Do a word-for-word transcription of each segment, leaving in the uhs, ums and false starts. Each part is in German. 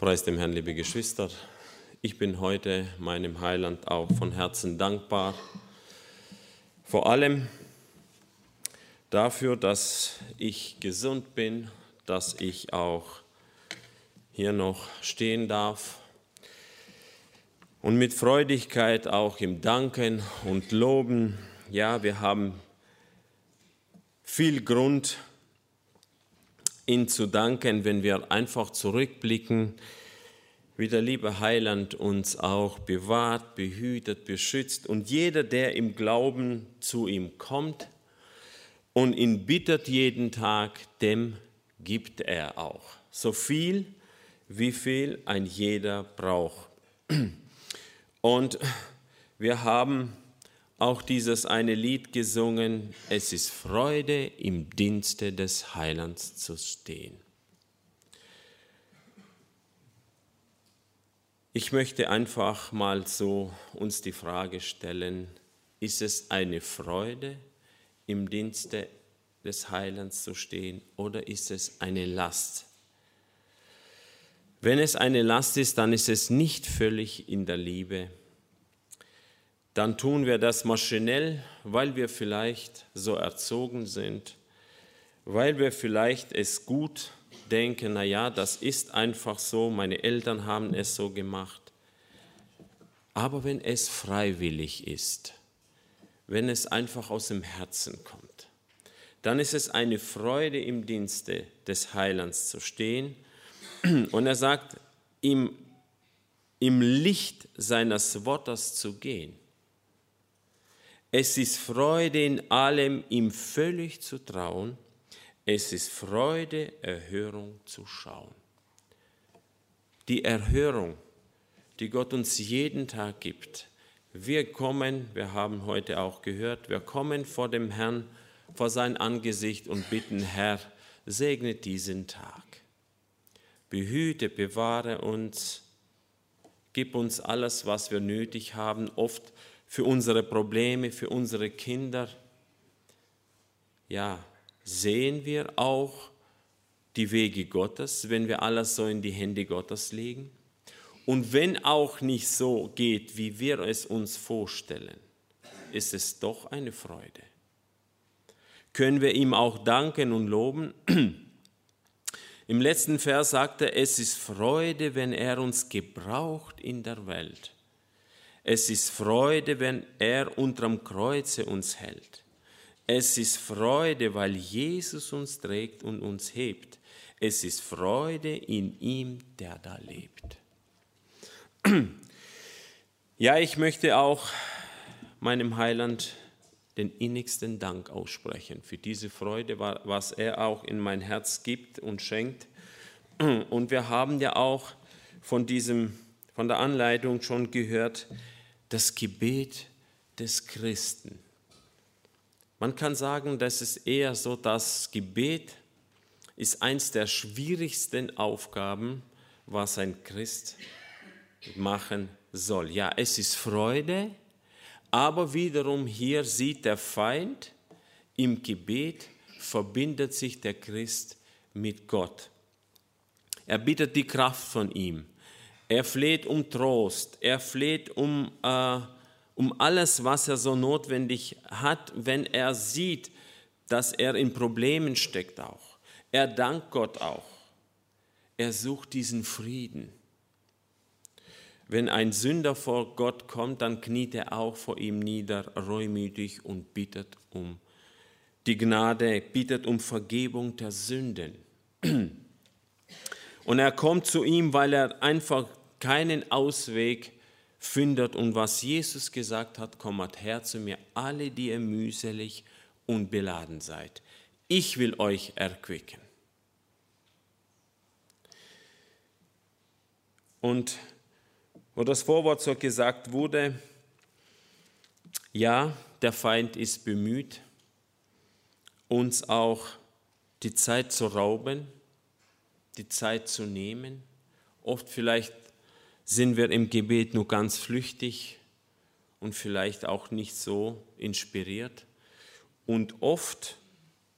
Preis dem Herrn, liebe Geschwister. Ich bin heute meinem Heiland auch von Herzen dankbar. Vor allem dafür, dass ich gesund bin, dass ich auch hier noch stehen darf und mit Freudigkeit auch im Danken und Loben. Ja, wir haben viel Grund, ihn zu danken, wenn wir einfach zurückblicken, wie der liebe Heiland uns auch bewahrt, behütet, beschützt. Und jeder, der im Glauben zu ihm kommt und ihn bittet jeden Tag, dem gibt er auch. So viel, wie viel ein jeder braucht. Und wir haben auch dieses eine Lied gesungen, es ist Freude, im Dienste des Heilands zu stehen. Ich möchte einfach mal so uns die Frage stellen, ist es eine Freude, im Dienste des Heilands zu stehen, oder ist es eine Last? Wenn es eine Last ist, dann ist es nicht völlig in der Liebe. Dann tun wir das maschinell, weil wir vielleicht so erzogen sind, weil wir vielleicht es gut denken, na ja, das ist einfach so, meine Eltern haben es so gemacht. Aber wenn es freiwillig ist, wenn es einfach aus dem Herzen kommt, dann ist es eine Freude, im Dienste des Heilands zu stehen. Und er sagt, im, im Licht seines Wortes zu gehen. Es ist Freude in allem, ihm völlig zu trauen. Es ist Freude, Erhörung zu schauen. Die Erhörung, die Gott uns jeden Tag gibt. Wir kommen, wir haben heute auch gehört, wir kommen vor dem Herrn, vor sein Angesicht und bitten, Herr, segne diesen Tag. Behüte, bewahre uns, gib uns alles, was wir nötig haben, oft für unsere Probleme, für unsere Kinder. Ja, sehen wir auch die Wege Gottes, wenn wir alles so in die Hände Gottes legen? Und wenn auch nicht so geht, wie wir es uns vorstellen, ist es doch eine Freude. Können wir ihm auch danken und loben? Im letzten Vers sagt er, es ist Freude, wenn er uns gebraucht in der Welt. Es ist Freude, wenn er unterm Kreuze uns hält. Es ist Freude, weil Jesus uns trägt und uns hebt. Es ist Freude in ihm, der da lebt. Ja, ich möchte auch meinem Heiland den innigsten Dank aussprechen für diese Freude, was er auch in mein Herz gibt und schenkt. Und wir haben ja auch von diesem, von der Anleitung schon gehört, das Gebet des Christen. Man kann sagen, das ist eher so, das Gebet ist eins der schwierigsten Aufgaben, was ein Christ machen soll. Ja, es ist Freude, aber wiederum hier sieht der Feind, im Gebet verbindet sich der Christ mit Gott. Er bittet die Kraft von ihm. Er fleht um Trost. Er fleht um, äh, um alles, was er so notwendig hat, wenn er sieht, dass er in Problemen steckt auch. Er dankt Gott auch. Er sucht diesen Frieden. Wenn ein Sünder vor Gott kommt, dann kniet er auch vor ihm nieder, reumütig und bittet um die Gnade, bittet um Vergebung der Sünden. Und er kommt zu ihm, weil er einfach keinen Ausweg findet. Und was Jesus gesagt hat, kommt her zu mir, alle, die ihr mühselig und beladen seid. Ich will euch erquicken. Und wo das Vorwort so gesagt wurde, ja, der Feind ist bemüht, uns auch die Zeit zu rauben, die Zeit zu nehmen. Oft vielleicht sind wir im Gebet nur ganz flüchtig und vielleicht auch nicht so inspiriert. Und oft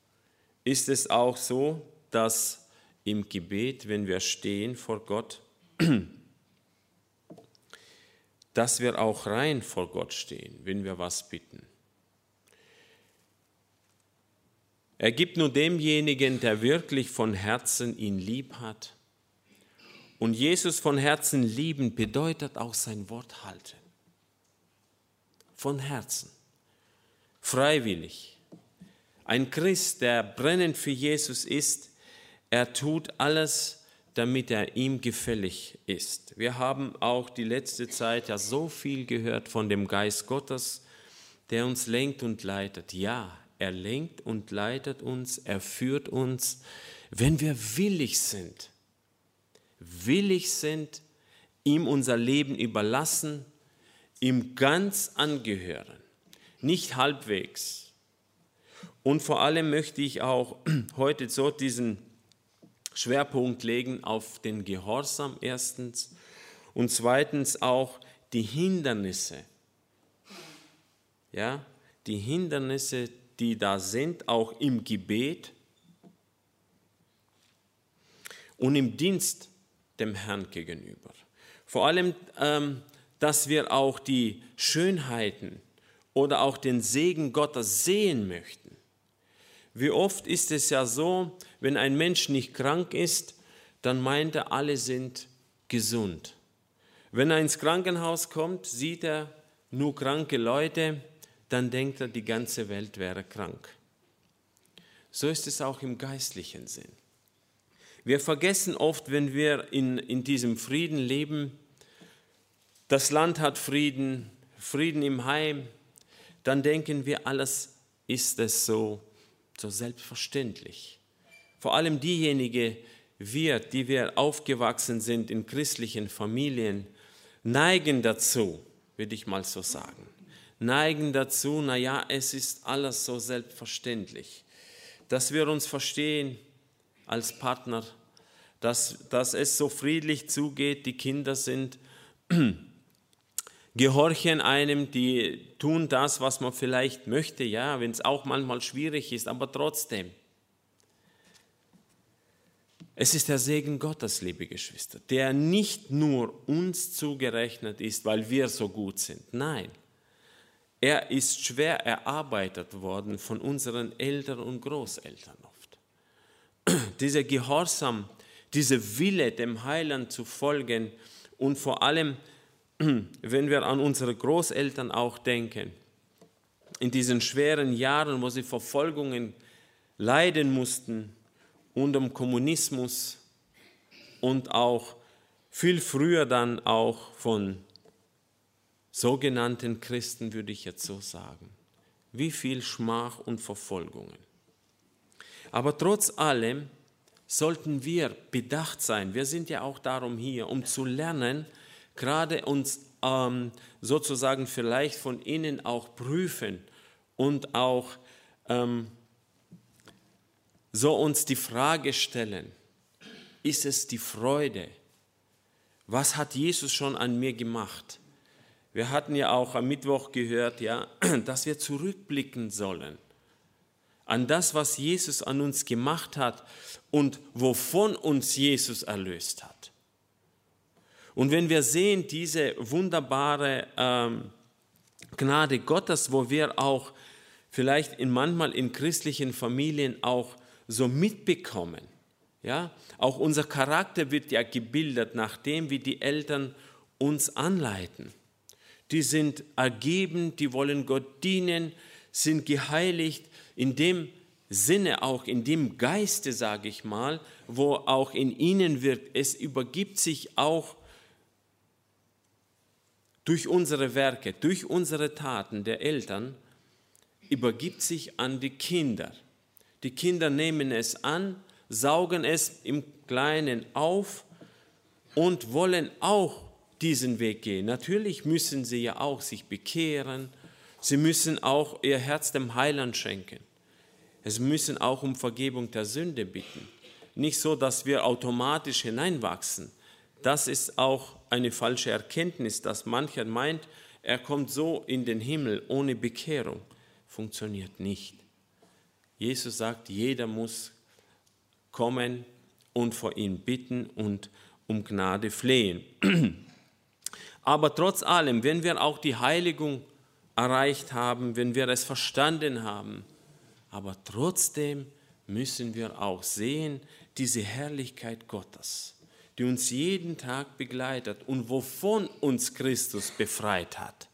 ist es auch so, dass im Gebet, wenn wir stehen vor Gott, dass wir auch rein vor Gott stehen, wenn wir was bitten. Er gibt nur demjenigen, der wirklich von Herzen ihn lieb hat. Und Jesus von Herzen lieben bedeutet auch sein Wort halten. Von Herzen. Freiwillig. Ein Christ, der brennend für Jesus ist, er tut alles, damit er ihm gefällig ist. Wir haben auch die letzte Zeit ja so viel gehört von dem Geist Gottes, der uns lenkt und leitet. Ja, er lenkt und leitet uns, er führt uns, wenn wir willig sind. Willig sind, ihm unser Leben überlassen, ihm ganz angehören, nicht halbwegs. Und vor allem möchte ich auch heute so diesen Schwerpunkt legen auf den Gehorsam erstens und zweitens auch die Hindernisse. Ja, die Hindernisse, die da sind, auch im Gebet und im Dienst dem Herrn gegenüber. Vor allem, ähm, dass wir auch die Schönheiten oder auch den Segen Gottes sehen möchten. Wie oft ist es ja so, wenn ein Mensch nicht krank ist, dann meint er, alle sind gesund. Wenn er ins Krankenhaus kommt, sieht er nur kranke Leute, dann denkt er, die ganze Welt wäre krank. So ist es auch im geistlichen Sinn. Wir vergessen oft, wenn wir in, in diesem Frieden leben, das Land hat Frieden, Frieden im Heim, dann denken wir, alles ist es so, so selbstverständlich. Vor allem diejenigen, wir, die wir aufgewachsen sind in christlichen Familien, neigen dazu, würde ich mal so sagen, neigen dazu, naja, es ist alles so selbstverständlich, dass wir uns verstehen als Partner, dass, dass es so friedlich zugeht, die Kinder sind, gehorchen einem, die tun das, was man vielleicht möchte, ja, wenn es auch manchmal schwierig ist, aber trotzdem. Es ist der Segen Gottes, liebe Geschwister, der nicht nur uns zugerechnet ist, weil wir so gut sind. Nein, er ist schwer erarbeitet worden von unseren Eltern und Großeltern oft. Dieser Gehorsam, dieser Wille, dem Heiland zu folgen und vor allem, wenn wir an unsere Großeltern auch denken, in diesen schweren Jahren, wo sie Verfolgungen leiden mussten, unter dem Kommunismus und auch viel früher dann auch von sogenannten Christen, würde ich jetzt so sagen. Wie viel Schmach und Verfolgungen. Aber trotz allem sollten wir bedacht sein. Wir sind ja auch darum hier, um zu lernen, gerade uns ähm, sozusagen vielleicht von innen auch prüfen und auch ähm, so uns die Frage stellen, ist es die Freude? Was hat Jesus schon an mir gemacht? Wir hatten ja auch am Mittwoch gehört, ja, dass wir zurückblicken sollen an das, was Jesus an uns gemacht hat und wovon uns Jesus erlöst hat. Und wenn wir sehen, diese wunderbare ähm, Gnade Gottes, wo wir auch vielleicht in, manchmal in christlichen Familien auch so mitbekommen, ja, auch unser Charakter wird ja gebildet nach dem, wie die Eltern uns anleiten. Die sind ergeben, die wollen Gott dienen, sind geheiligt, in dem Sinne auch, in dem Geiste, sage ich mal, wo auch in ihnen wirkt. Es übergibt sich auch durch unsere Werke, durch unsere Taten der Eltern, übergibt sich an die Kinder. Die Kinder nehmen es an, saugen es im Kleinen auf und wollen auch diesen Weg gehen. Natürlich müssen sie ja auch sich bekehren, sie müssen auch ihr Herz dem Heiland schenken. Sie müssen auch um Vergebung der Sünde bitten. Nicht so, dass wir automatisch hineinwachsen. Das ist auch eine falsche Erkenntnis, dass mancher meint, er kommt so in den Himmel ohne Bekehrung. Funktioniert nicht. Jesus sagt, jeder muss kommen und vor ihn bitten und um Gnade flehen. Aber trotz allem, wenn wir auch die Heiligung erreicht haben, wenn wir es verstanden haben, aber trotzdem müssen wir auch sehen, diese Herrlichkeit Gottes, die uns jeden Tag begleitet und wovon uns Christus befreit hat.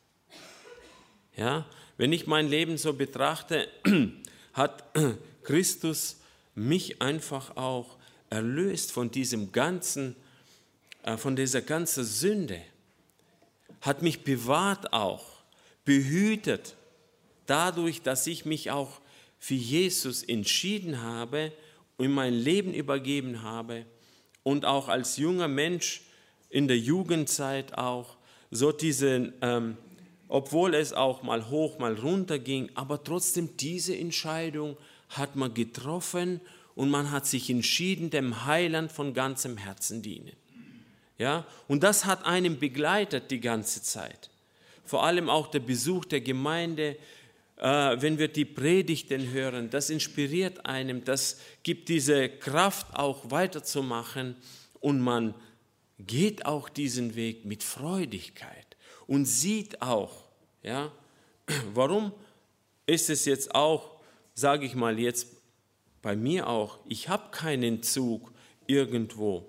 Ja, wenn ich mein Leben so betrachte, hat Christus mich einfach auch erlöst von diesem ganzen, äh, von dieser ganzen Sünde, hat mich bewahrt auch, behütet, dadurch, dass ich mich auch für Jesus entschieden habe und mein Leben übergeben habe und auch als junger Mensch in der Jugendzeit auch so diesen, ähm, obwohl es auch mal hoch, mal runter ging, aber trotzdem diese Entscheidung hat man getroffen und man hat sich entschieden, dem Heiland von ganzem Herzen dienen. Ja? Und das hat einen begleitet die ganze Zeit. Vor allem auch der Besuch der Gemeinde, äh, wenn wir die Predigten hören, das inspiriert einem, das gibt diese Kraft auch weiterzumachen und man geht auch diesen Weg mit Freudigkeit und sieht auch, ja, warum ist es jetzt auch, sage ich mal jetzt bei mir auch, ich habe keinen Zug irgendwo,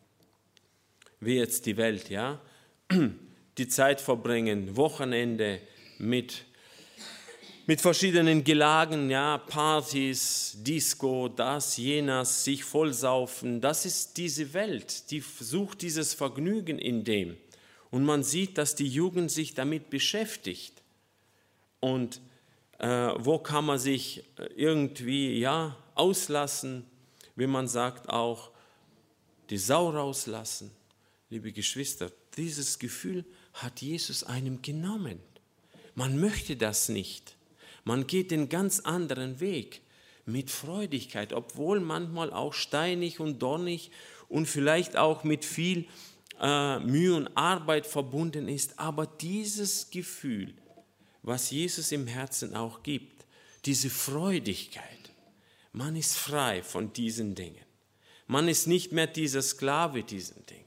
wie jetzt die Welt, ja, die Zeit verbringen, Wochenende mit, mit verschiedenen Gelagen, ja, Partys, Disco, das, jenes, sich vollsaufen, das ist diese Welt, die sucht dieses Vergnügen in dem. Und man sieht, dass die Jugend sich damit beschäftigt. Und äh, wo kann man sich irgendwie ja, auslassen, wie man sagt auch, die Sau rauslassen. Liebe Geschwister, dieses Gefühl hat Jesus einem genommen. Man möchte das nicht. Man geht den ganz anderen Weg mit Freudigkeit, obwohl manchmal auch steinig und dornig und vielleicht auch mit viel äh, Mühe und Arbeit verbunden ist. Aber dieses Gefühl, was Jesus im Herzen auch gibt, diese Freudigkeit, man ist frei von diesen Dingen. Man ist nicht mehr dieser Sklave diesen Dingen.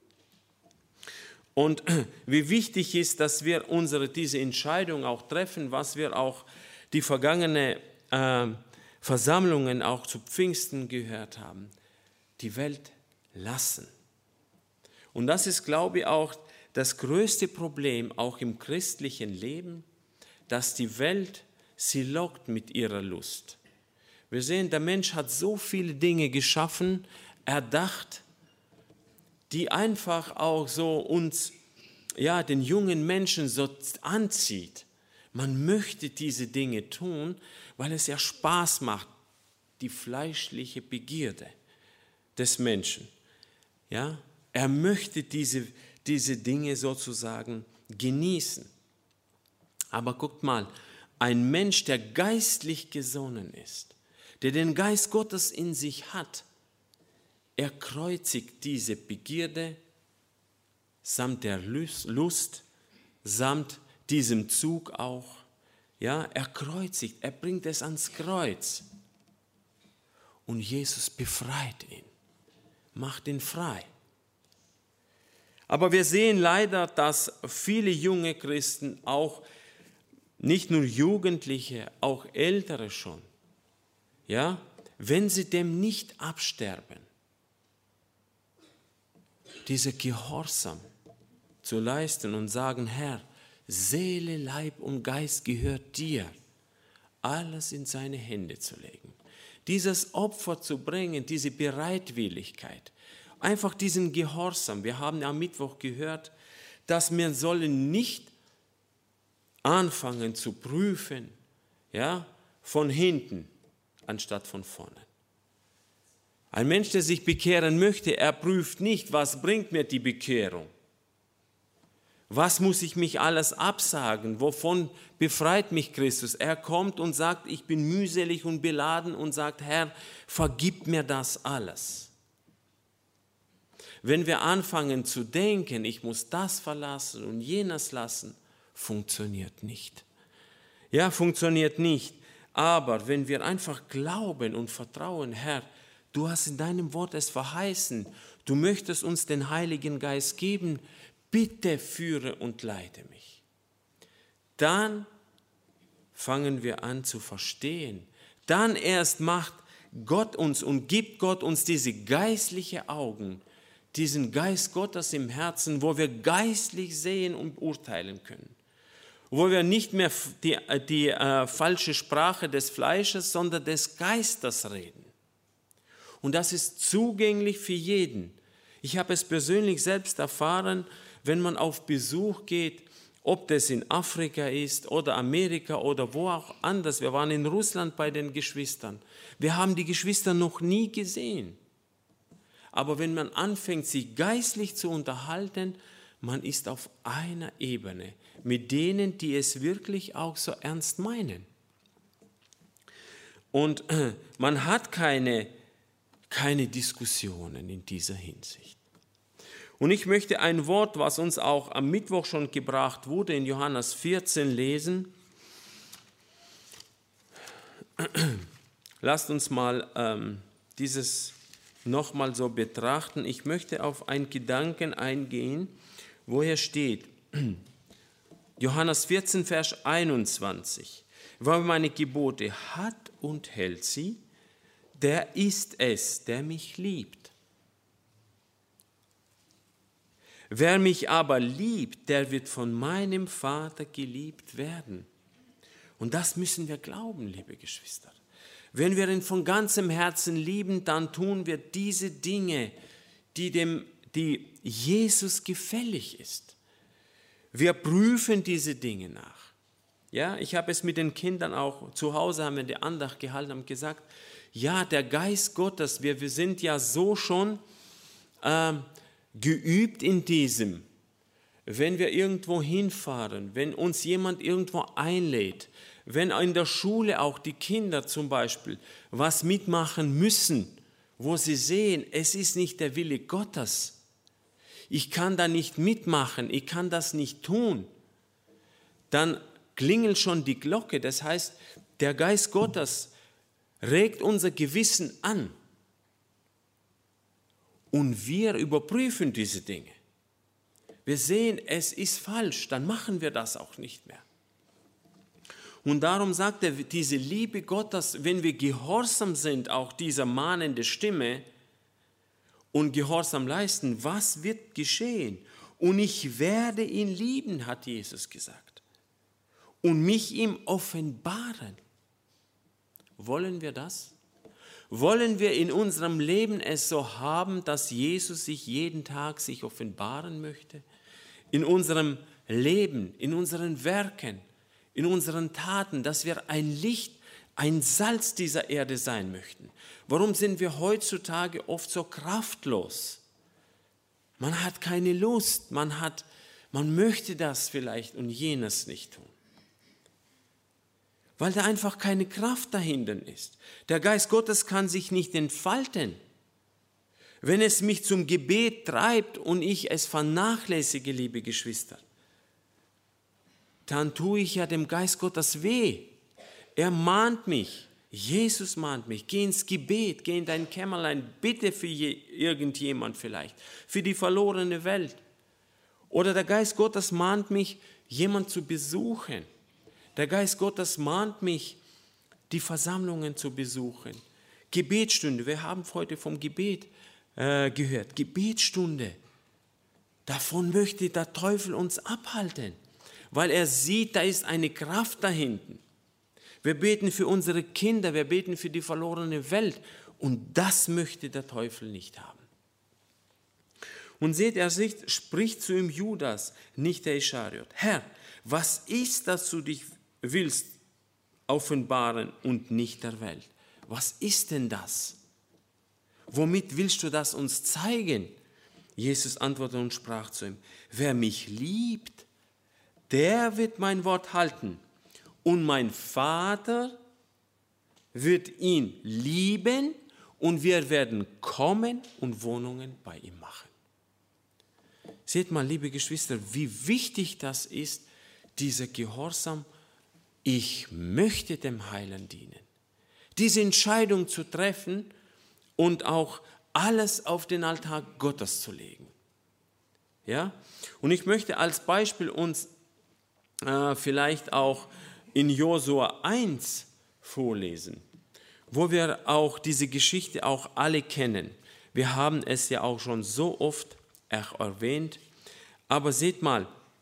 Und wie wichtig ist, dass wir unsere, diese Entscheidung auch treffen, was wir auch die vergangenen äh, Versammlungen auch zu Pfingsten gehört haben. Die Welt lassen. Und das ist, glaube ich, auch das größte Problem, auch im christlichen Leben, dass die Welt sie lockt mit ihrer Lust. Wir sehen, der Mensch hat so viele Dinge geschaffen, erdacht, die einfach auch so uns, ja, den jungen Menschen so anzieht. Man möchte diese Dinge tun, weil es ja Spaß macht, die fleischliche Begierde des Menschen. Ja, er möchte diese, diese Dinge sozusagen genießen. Aber guckt mal, ein Mensch, der geistlich gesonnen ist, der den Geist Gottes in sich hat, er kreuzigt diese Begierde samt der Lust, samt diesem Zug auch. Ja, er kreuzigt, er bringt es ans Kreuz. Und Jesus befreit ihn, macht ihn frei. Aber wir sehen leider, dass viele junge Christen, auch nicht nur Jugendliche, auch Ältere schon, ja, wenn sie dem nicht absterben, diese Gehorsam zu leisten und sagen, Herr, Seele, Leib und Geist gehört dir, alles in seine Hände zu legen. Dieses Opfer zu bringen, diese Bereitwilligkeit, einfach diesen Gehorsam. Wir haben am Mittwoch gehört, dass wir sollen nicht anfangen zu prüfen, ja, von hinten anstatt von vorne. Ein Mensch, der sich bekehren möchte, er prüft nicht, was bringt mir die Bekehrung. Was muss ich mich alles absagen? Wovon befreit mich Christus? Er kommt und sagt, ich bin mühselig und beladen und sagt, Herr, vergib mir das alles. Wenn wir anfangen zu denken, ich muss das verlassen und jenes lassen, funktioniert nicht. Ja, funktioniert nicht. Aber wenn wir einfach glauben und vertrauen, Herr, du hast in deinem Wort es verheißen, du möchtest uns den Heiligen Geist geben, bitte führe und leite mich. Dann fangen wir an zu verstehen. Dann erst macht Gott uns und gibt Gott uns diese geistlichen Augen, diesen Geist Gottes im Herzen, wo wir geistlich sehen und urteilen können. Wo wir nicht mehr die, die äh, falsche Sprache des Fleisches, sondern des Geistes reden. Und das ist zugänglich für jeden. Ich habe es persönlich selbst erfahren, wenn man auf Besuch geht, ob das in Afrika ist oder Amerika oder wo auch anders. Wir waren in Russland bei den Geschwistern. Wir haben die Geschwister noch nie gesehen. Aber wenn man anfängt, sich geistlich zu unterhalten, man ist auf einer Ebene mit denen, die es wirklich auch so ernst meinen. Und man hat keine, keine Diskussionen in dieser Hinsicht. Und ich möchte ein Wort, was uns auch am Mittwoch schon gebracht wurde, in Johannes vierzehn lesen. Lasst uns mal ähm, dieses nochmal so betrachten. Ich möchte auf einen Gedanken eingehen, wo er steht. Johannes vierzehn, Vers einundzwanzig. Wer meine Gebote hat und hält sie, der ist es, der mich liebt. Wer mich aber liebt, der wird von meinem Vater geliebt werden. Und das müssen wir glauben, liebe Geschwister. Wenn wir ihn von ganzem Herzen lieben, dann tun wir diese Dinge, die, dem, die Jesus gefällig ist. Wir prüfen diese Dinge nach. Ja, ich habe es mit den Kindern auch, zu Hause haben wir die Andacht gehalten, haben gesagt, ja, der Geist Gottes, wir, wir sind ja so schon äh, geübt in diesem. Wenn wir irgendwo hinfahren, wenn uns jemand irgendwo einlädt, wenn in der Schule auch die Kinder zum Beispiel was mitmachen müssen, wo sie sehen, es ist nicht der Wille Gottes. Ich kann da nicht mitmachen, ich kann das nicht tun. Dann klingelt schon die Glocke, das heißt, der Geist Gottes regt unser Gewissen an. Und wir überprüfen diese Dinge. Wir sehen, es ist falsch, dann machen wir das auch nicht mehr. Und darum sagt er, diese Liebe Gottes, wenn wir gehorsam sind, auch dieser mahnende Stimme und Gehorsam leisten, was wird geschehen? Und ich werde ihn lieben, hat Jesus gesagt. Und mich ihm offenbaren. Wollen wir das? Wollen wir in unserem Leben es so haben, dass Jesus sich jeden Tag sich offenbaren möchte? In unserem Leben, in unseren Werken, in unseren Taten, dass wir ein Licht, ein Salz dieser Erde sein möchten. Warum sind wir heutzutage oft so kraftlos? Man hat keine Lust, man hat, man möchte das vielleicht und jenes nicht tun. Weil da einfach keine Kraft dahinter ist. Der Geist Gottes kann sich nicht entfalten. Wenn es mich zum Gebet treibt und ich es vernachlässige, liebe Geschwister, dann tue ich ja dem Geist Gottes weh. Er mahnt mich, Jesus mahnt mich, geh ins Gebet, geh in dein Kämmerlein, bitte für je, irgendjemand vielleicht, für die verlorene Welt. Oder der Geist Gottes mahnt mich, jemand zu besuchen. Der Geist Gottes mahnt mich, die Versammlungen zu besuchen. Gebetsstunde, wir haben heute vom Gebet äh, gehört. Gebetsstunde, davon möchte der Teufel uns abhalten, weil er sieht, da ist eine Kraft dahinten. Wir beten für unsere Kinder, wir beten für die verlorene Welt und das möchte der Teufel nicht haben. Und seht, er spricht zu ihm Judas, nicht der Ischariot. Herr, was ist, dass du dich willst offenbaren und nicht der Welt? Was ist denn das? Womit willst du das uns zeigen? Jesus antwortete und sprach zu ihm, wer mich liebt, der wird mein Wort halten und mein Vater wird ihn lieben und wir werden kommen und Wohnungen bei ihm machen. Seht mal, liebe Geschwister, wie wichtig das ist, dieser Gehorsam, ich möchte dem Heiland dienen. Diese Entscheidung zu treffen, und auch alles auf den Altar Gottes zu legen. Ja? Und ich möchte als Beispiel uns äh, vielleicht auch in Josua eins vorlesen, wo wir auch diese Geschichte auch alle kennen. Wir haben es ja auch schon so oft erwähnt, aber seht mal,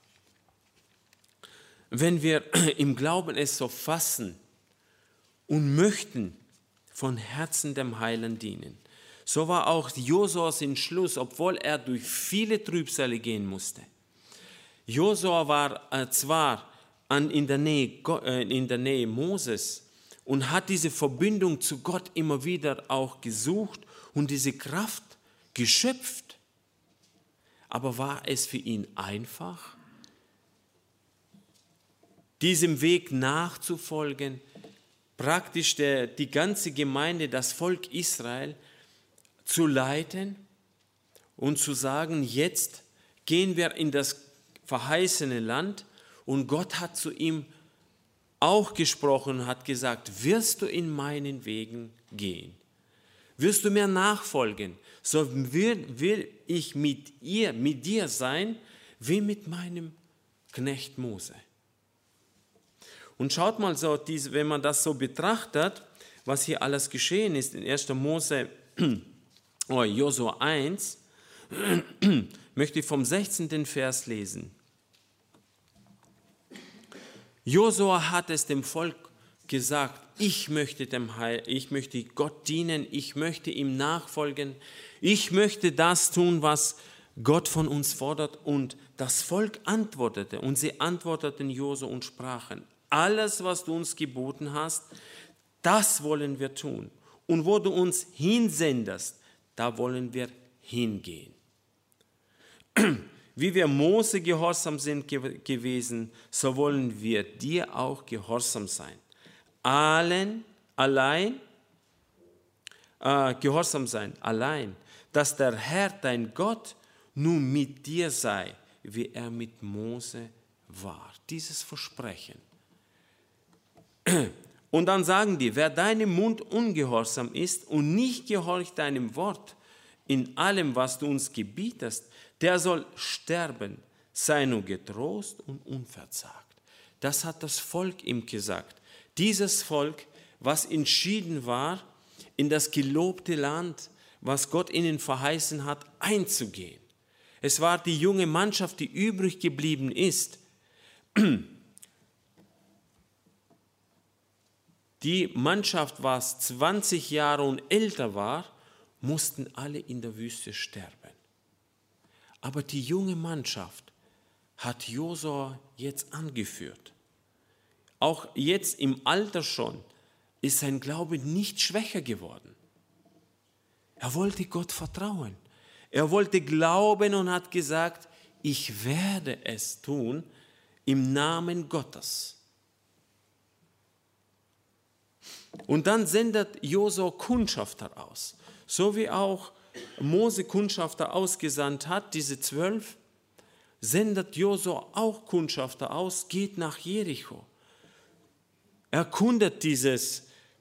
wenn wir im Glauben es so fassen und möchten von Herzen dem Heiland dienen, so war auch Josuas Entschluss, obwohl er durch viele Trübsale gehen musste. Josua war äh, zwar an, in, der Nähe, äh, in der Nähe Moses und hat diese Verbindung zu Gott immer wieder auch gesucht und diese Kraft geschöpft. Aber war es für ihn einfach, diesem Weg nachzufolgen, praktisch der, die ganze Gemeinde, das Volk Israel zu leiten und zu sagen, jetzt gehen wir in das verheißene Land, und Gott hat zu ihm auch gesprochen und hat gesagt, wirst du in meinen Wegen gehen, wirst du mir nachfolgen, so will, will ich mit ihr, mit dir sein, wie mit meinem Knecht Mose. Und schaut mal so, wenn man das so betrachtet, was hier alles geschehen ist in erster Mose, oh, Josua eins, möchte ich vom sechzehnten Vers lesen. Josua hat es dem Volk gesagt, ich möchte dem Heil, ich möchte Gott dienen, ich möchte ihm nachfolgen, ich möchte das tun, was Gott von uns fordert. Und das Volk antwortete, und sie antworteten Josua und sprachen, alles, was du uns geboten hast, das wollen wir tun. Und wo du uns hinsendest, da wollen wir hingehen. Wie wir Mose gehorsam sind ge- gewesen, so wollen wir dir auch gehorsam sein. Allen, allein, äh, gehorsam sein, allein, dass der Herr, dein Gott, nun mit dir sei, wie er mit Mose war. Dieses Versprechen. Und dann sagen die, wer deinem Mund ungehorsam ist und nicht gehorcht deinem Wort in allem, was du uns gebietest, der soll sterben, sei nur getrost und unverzagt. Das hat das Volk ihm gesagt. Dieses Volk, was entschieden war, in das gelobte Land, was Gott ihnen verheißen hat, einzugehen. Es war die junge Mannschaft, die übrig geblieben ist. Die Mannschaft, was zwanzig Jahre und älter war, mussten alle in der Wüste sterben. Aber die junge Mannschaft hat Josua jetzt angeführt. Auch jetzt im Alter schon ist sein Glaube nicht schwächer geworden. Er wollte Gott vertrauen. Er wollte glauben und hat gesagt, ich werde es tun im Namen Gottes. Und dann sendet Josua Kundschafter aus, so wie auch Mose Kundschafter ausgesandt hat, diese zwölf, sendet Josua auch Kundschafter aus, geht nach Jericho. Erkundet dieses,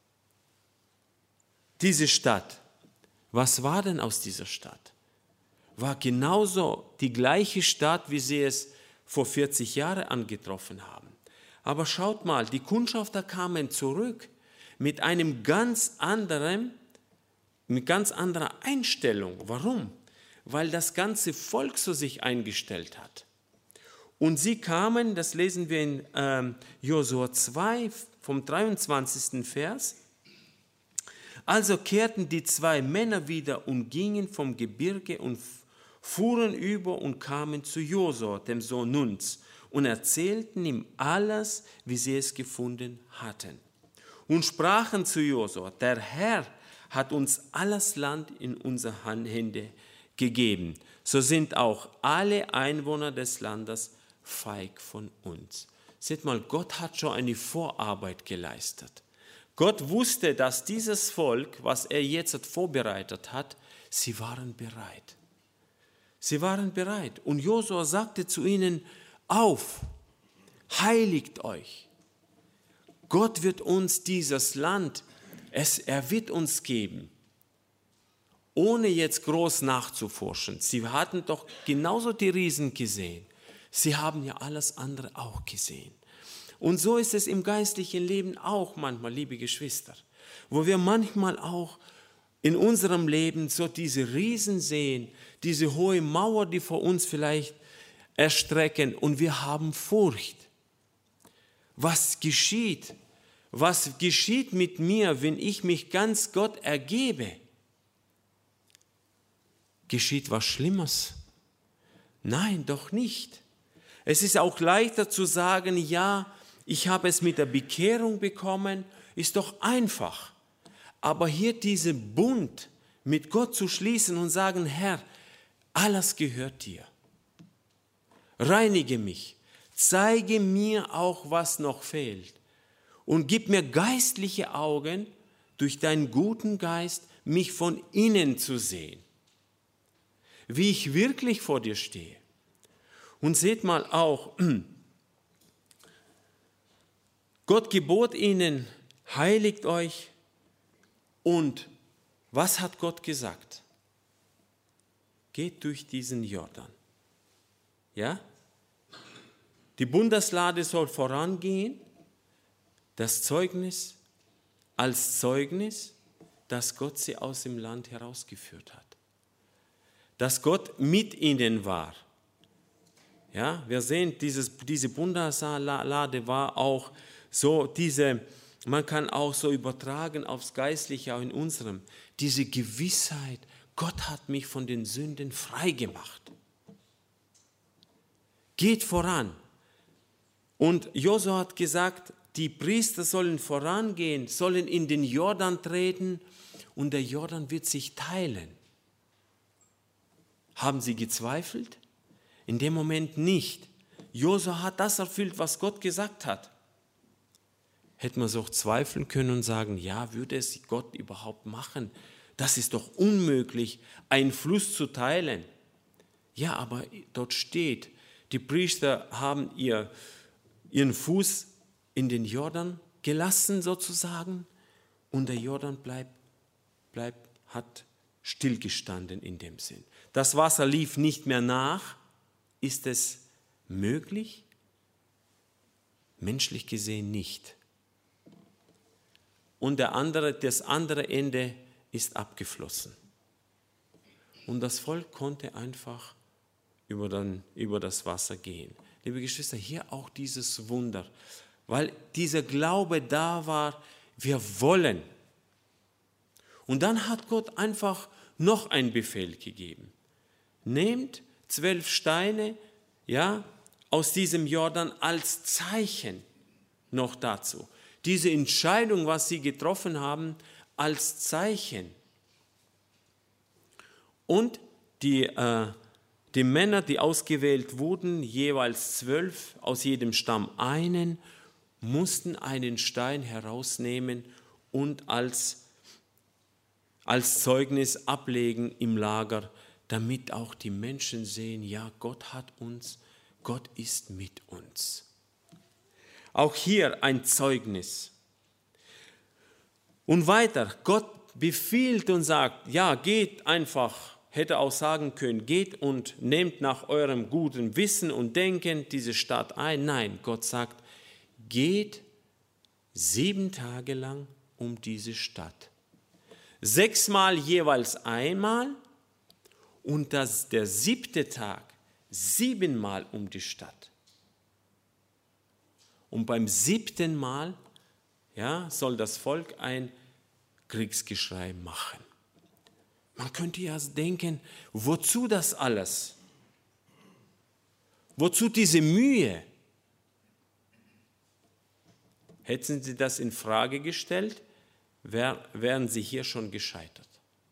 diese Stadt. Was war denn aus dieser Stadt? War genauso die gleiche Stadt, wie sie es vor vierzig Jahren angetroffen haben. Aber schaut mal, die Kundschafter kamen zurück mit einem ganz anderen mit ganz anderer Einstellung. Warum? Weil das ganze Volk so sich eingestellt hat. Und sie kamen, das lesen wir in ähm, Josua zwei vom dreiundzwanzigsten Vers. Also kehrten die zwei Männer wieder und gingen vom Gebirge und fuhren über und kamen zu Josua, dem Sohn Nuns, und erzählten ihm alles, wie sie es gefunden hatten. Und sprachen zu Josua, der Herr hat uns alles Land in unsere Hände gegeben. So sind auch alle Einwohner des Landes feig von uns. Seht mal, Gott hat schon eine Vorarbeit geleistet. Gott wusste, dass dieses Volk, was er jetzt vorbereitet hat, sie waren bereit. Sie waren bereit. Und Josua sagte zu ihnen, auf, heiligt euch. Gott wird uns dieses Land, es, er wird uns geben. ohne jetzt groß nachzuforschen. Sie hatten doch genauso die Riesen gesehen. Sie haben ja alles andere auch gesehen. Und so ist es im geistlichen Leben auch manchmal, liebe Geschwister, wo wir manchmal auch in unserem Leben so diese Riesen sehen, diese hohe Mauer, die vor uns vielleicht erstrecken, und wir haben Furcht. Was geschieht? Was geschieht mit mir, wenn ich mich ganz Gott ergebe? Geschieht was Schlimmes? Nein, doch nicht. Es ist auch leichter zu sagen, ja, ich habe es mit der Bekehrung bekommen, ist doch einfach. Aber hier diesen Bund mit Gott zu schließen und sagen, Herr, alles gehört dir. Reinige mich, zeige mir auch, was noch fehlt und gib mir geistliche Augen, durch deinen guten Geist mich von innen zu sehen, wie ich wirklich vor dir stehe. Und seht mal auch, Gott gebot ihnen, heiligt euch, und was hat Gott gesagt? Geht durch diesen Jordan. Ja? Die Bundeslade soll vorangehen, das Zeugnis als Zeugnis, dass Gott sie aus dem Land herausgeführt hat. Dass Gott mit ihnen war. Ja, wir sehen, dieses, diese Bundeslade war auch so, diese, man kann auch so übertragen aufs Geistliche, auch in unserem, diese Gewissheit, Gott hat mich von den Sünden frei gemacht. Geht voran. Und Josua hat gesagt, die Priester sollen vorangehen, sollen in den Jordan treten und der Jordan wird sich teilen. Haben sie gezweifelt? In dem Moment nicht. Josua hat das erfüllt, was Gott gesagt hat. Hätte man so auch zweifeln können und sagen, ja, würde es Gott überhaupt machen? Das ist doch unmöglich, einen Fluss zu teilen. Ja, aber dort steht, die Priester haben ihr, ihren Fuß in den Jordan gelassen sozusagen und der Jordan bleibt, bleibt, hat stillgestanden in dem Sinn. Das Wasser lief nicht mehr nach. Ist es möglich? Menschlich gesehen nicht. Und der andere, das andere Ende ist abgeflossen. Und das Volk konnte einfach über, dann, über das Wasser gehen. Liebe Geschwister, hier auch dieses Wunder, weil dieser Glaube da war, wir wollen. Und dann hat Gott einfach noch einen Befehl gegeben. Nehmt zwölf Steine, ja, aus diesem Jordan als Zeichen noch dazu. Diese Entscheidung, was sie getroffen haben, als Zeichen. Und die, äh, die Männer, die ausgewählt wurden, jeweils zwölf, aus jedem Stamm einen, mussten einen Stein herausnehmen und als, als Zeugnis ablegen im Lager, damit auch die Menschen sehen, ja, Gott hat uns, Gott ist mit uns. Auch hier ein Zeugnis. Und weiter, Gott befiehlt und sagt, ja, geht einfach, hätte auch sagen können, geht und nehmt nach eurem guten Wissen und Denken diese Stadt ein. Nein, Gott sagt, geht sieben Tage lang um diese Stadt. Sechsmal jeweils einmal. Und das der siebte Tag siebenmal um die Stadt. Und beim siebten Mal, ja, soll das Volk ein Kriegsgeschrei machen. Man könnte ja denken, wozu das alles? Wozu diese Mühe? Hätten sie das in Frage gestellt, wär, wären sie hier schon gescheitert.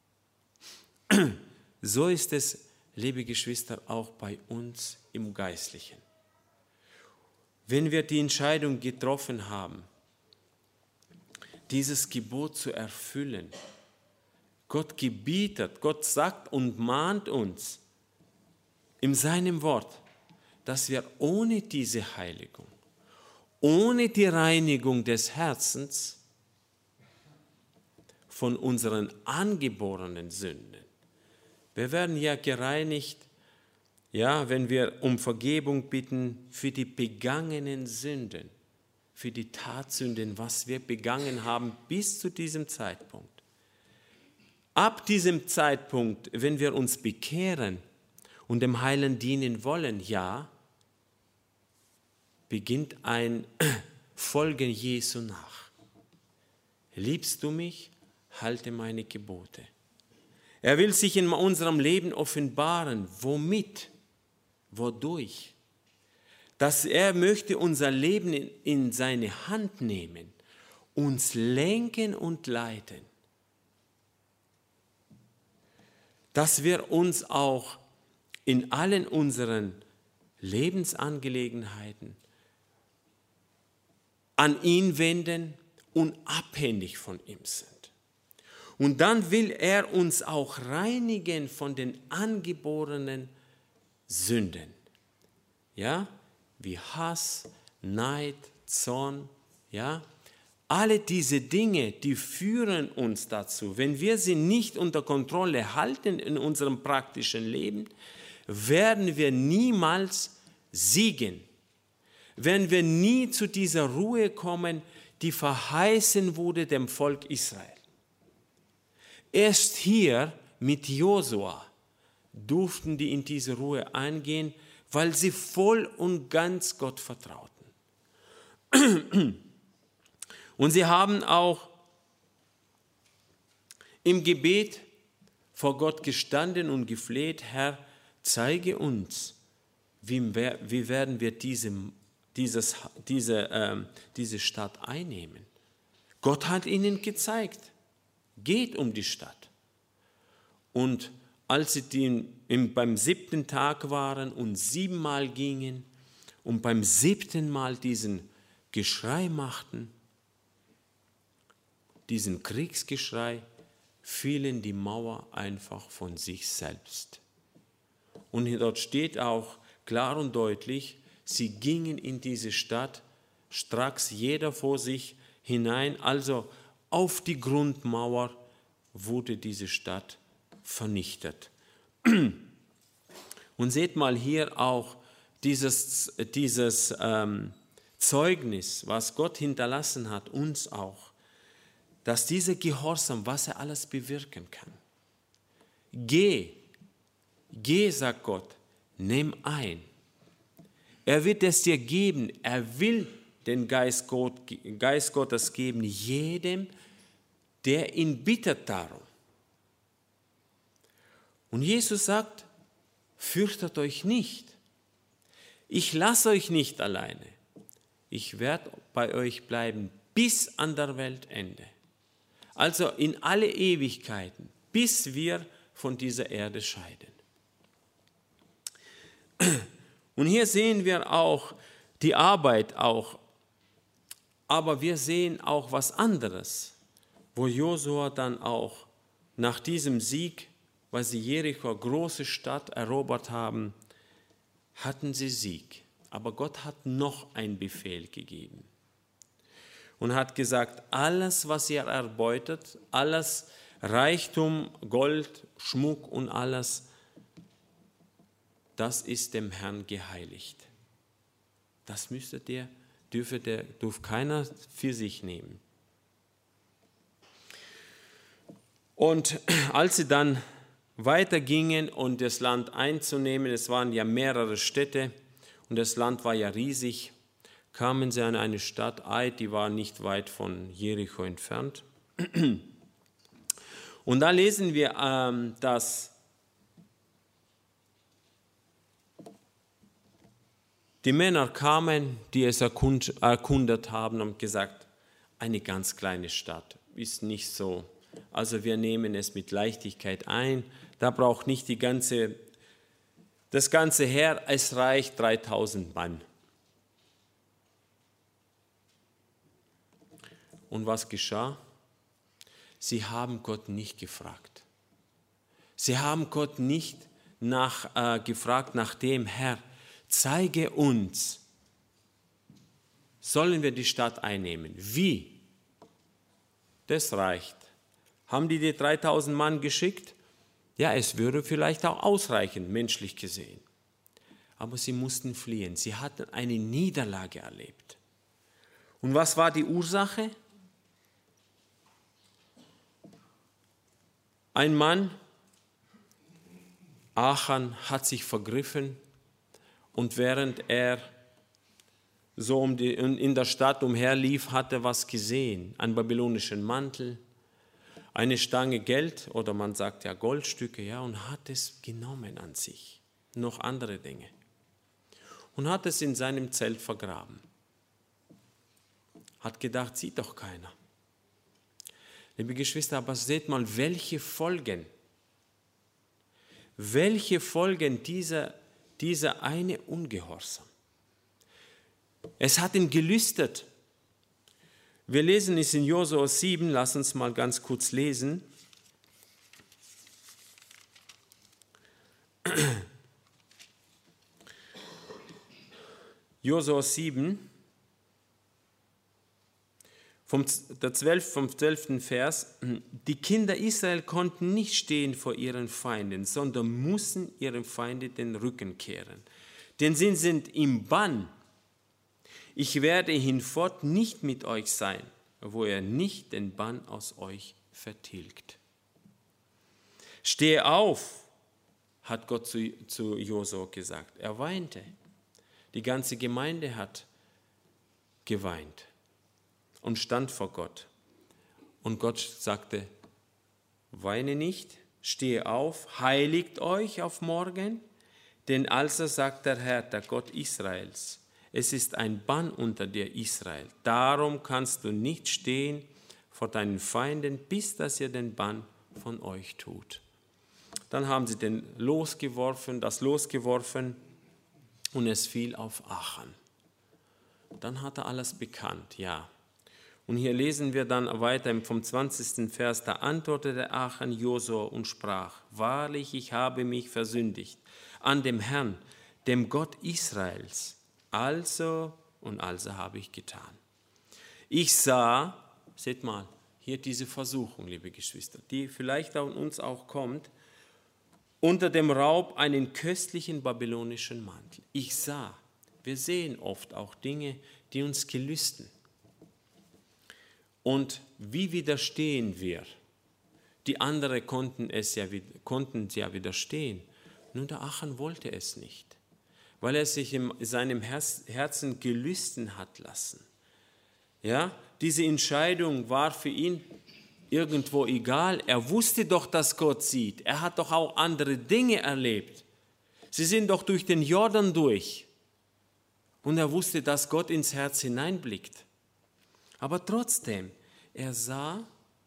So ist es, liebe Geschwister, auch bei uns im Geistlichen. Wenn wir die Entscheidung getroffen haben, dieses Gebot zu erfüllen, Gott gebietet, Gott sagt und mahnt uns in seinem Wort, dass wir ohne diese Heiligung, ohne die Reinigung des Herzens von unseren angeborenen Sünden, Wir werden ja gereinigt, ja, wenn wir um Vergebung bitten für die begangenen Sünden, für die Tatsünden, was wir begangen haben bis zu diesem Zeitpunkt. Ab diesem Zeitpunkt, wenn wir uns bekehren und dem Heiland dienen wollen, ja, beginnt ein Folgen Jesu nach. Liebst du mich? Halte meine Gebote. Er will sich in unserem Leben offenbaren. Womit? Wodurch? Dass er möchte unser Leben in, in seine Hand nehmen, uns lenken und leiten. Dass wir uns auch in allen unseren Lebensangelegenheiten an ihn wenden und abhängig von ihm sind. Und dann will er uns auch reinigen von den angeborenen Sünden. Ja, wie Hass, Neid, Zorn, ja. Alle diese Dinge, die führen uns dazu, wenn wir sie nicht unter Kontrolle halten in unserem praktischen Leben, werden wir niemals siegen. Werden wir nie zu dieser Ruhe kommen, die verheißen wurde dem Volk Israel. Erst hier mit Josua durften die in diese Ruhe eingehen, weil sie voll und ganz Gott vertrauten. Und sie haben auch im Gebet vor Gott gestanden und gefleht: Herr, zeige uns, wie, wie werden wir diese, dieses, diese, äh, diese Stadt einnehmen. Gott hat ihnen gezeigt, geht um die Stadt. Und als sie die, im, beim siebten Tag waren und siebenmal gingen und beim siebten Mal diesen Geschrei machten, diesen Kriegsgeschrei, fielen die Mauer einfach von sich selbst. Und dort steht auch klar und deutlich, sie gingen in diese Stadt, stracks jeder vor sich hinein, also auf die Grundmauer wurde diese Stadt vernichtet. Und seht mal hier auch dieses, dieses ähm, Zeugnis, was Gott hinterlassen hat, uns auch, dass dieser Gehorsam, was er alles bewirken kann. Geh, geh, sagt Gott, nimm ein. Er wird es dir geben, er will den Geist, Gott, Geist Gottes geben, jedem, der ihn bittet darum. Und Jesus sagt, fürchtet euch nicht, ich lasse euch nicht alleine, ich werde bei euch bleiben bis an der Weltende. Also in alle Ewigkeiten, bis wir von dieser Erde scheiden. Und hier sehen wir auch die Arbeit auch, aber wir sehen auch was anderes, wo Josua dann auch nach diesem Sieg, weil sie Jericho, große Stadt, erobert haben, hatten sie Sieg. Aber Gott hat noch einen Befehl gegeben. Und hat gesagt, alles, was ihr erbeutet, alles Reichtum, Gold, Schmuck und alles, das ist dem Herrn geheiligt. Das müsstet ihr, dürfe der, darf keiner für sich nehmen. Und als sie dann weitergingen und das Land einzunehmen, es waren ja mehrere Städte und das Land war ja riesig, kamen sie an eine Stadt Ai, die war nicht weit von Jericho entfernt. Und da lesen wir, ähm, dass die Männer kamen, die es erkund, erkundet haben und gesagt, eine ganz kleine Stadt, ist nicht so. Also wir nehmen es mit Leichtigkeit ein, da braucht nicht die ganze, das ganze Heer, es reicht dreitausend Mann. Und was geschah? Sie haben Gott nicht gefragt. Sie haben Gott nicht nach, äh, gefragt nach dem, Herr, zeige uns, sollen wir die Stadt einnehmen? Wie? Das reicht. Haben die die dreitausend Mann geschickt? Ja, es würde vielleicht auch ausreichen, menschlich gesehen. Aber sie mussten fliehen. Sie hatten eine Niederlage erlebt. Und was war die Ursache? Ein Mann, Achan, hat sich vergriffen und während er so um die, in der Stadt umherlief, hat er was gesehen, einen babylonischen Mantel, eine Stange Geld oder man sagt ja Goldstücke, ja, und hat es genommen an sich, noch andere Dinge und hat es in seinem Zelt vergraben. Hat gedacht, sieht doch keiner. Liebe Geschwister, aber seht mal, welche Folgen, welche Folgen dieser, dieser eine Ungehorsam. Es hat ihn gelüstet. Wir lesen es in Josua sieben, lass uns mal ganz kurz lesen. Josua sieben, vom, der zwölf, vom zwölften Vers. Die Kinder Israel konnten nicht stehen vor ihren Feinden, sondern mussten ihren Feinden den Rücken kehren. Denn sie sind im Bann. Ich werde hinfort nicht mit euch sein, wo er nicht den Bann aus euch vertilgt. Stehe auf, hat Gott zu, zu Josua gesagt. Er weinte. Die ganze Gemeinde hat geweint und stand vor Gott. Und Gott sagte, weine nicht, stehe auf, heiligt euch auf morgen, denn also sagt der Herr, der Gott Israels, es ist ein Bann unter dir, Israel. Darum kannst du nicht stehen vor deinen Feinden, bis dass ihr den Bann von euch tut. Dann haben sie den losgeworfen, das losgeworfen und es fiel auf Achan. Dann hat er alles bekannt, ja. Und hier lesen wir dann weiter vom zwanzigsten Vers, da antwortete Achan Josua und sprach, wahrlich, ich habe mich versündigt an dem Herrn, dem Gott Israels. Also und also habe ich getan. Ich sah, seht mal, hier diese Versuchung, liebe Geschwister, die vielleicht an uns auch kommt, unter dem Raub einen köstlichen babylonischen Mantel. Ich sah, wir sehen oft auch Dinge, die uns gelüsten. Und wie widerstehen wir? Die anderen konnten es ja, konnten ja widerstehen. Nun, der Achan wollte es nicht, weil er sich in seinem Herzen gelüsten hat lassen. Ja, diese Entscheidung war für ihn irgendwo egal. Er wusste doch, dass Gott sieht. Er hat doch auch andere Dinge erlebt. Sie sind doch durch den Jordan durch. Und er wusste, dass Gott ins Herz hineinblickt. Aber trotzdem, er sah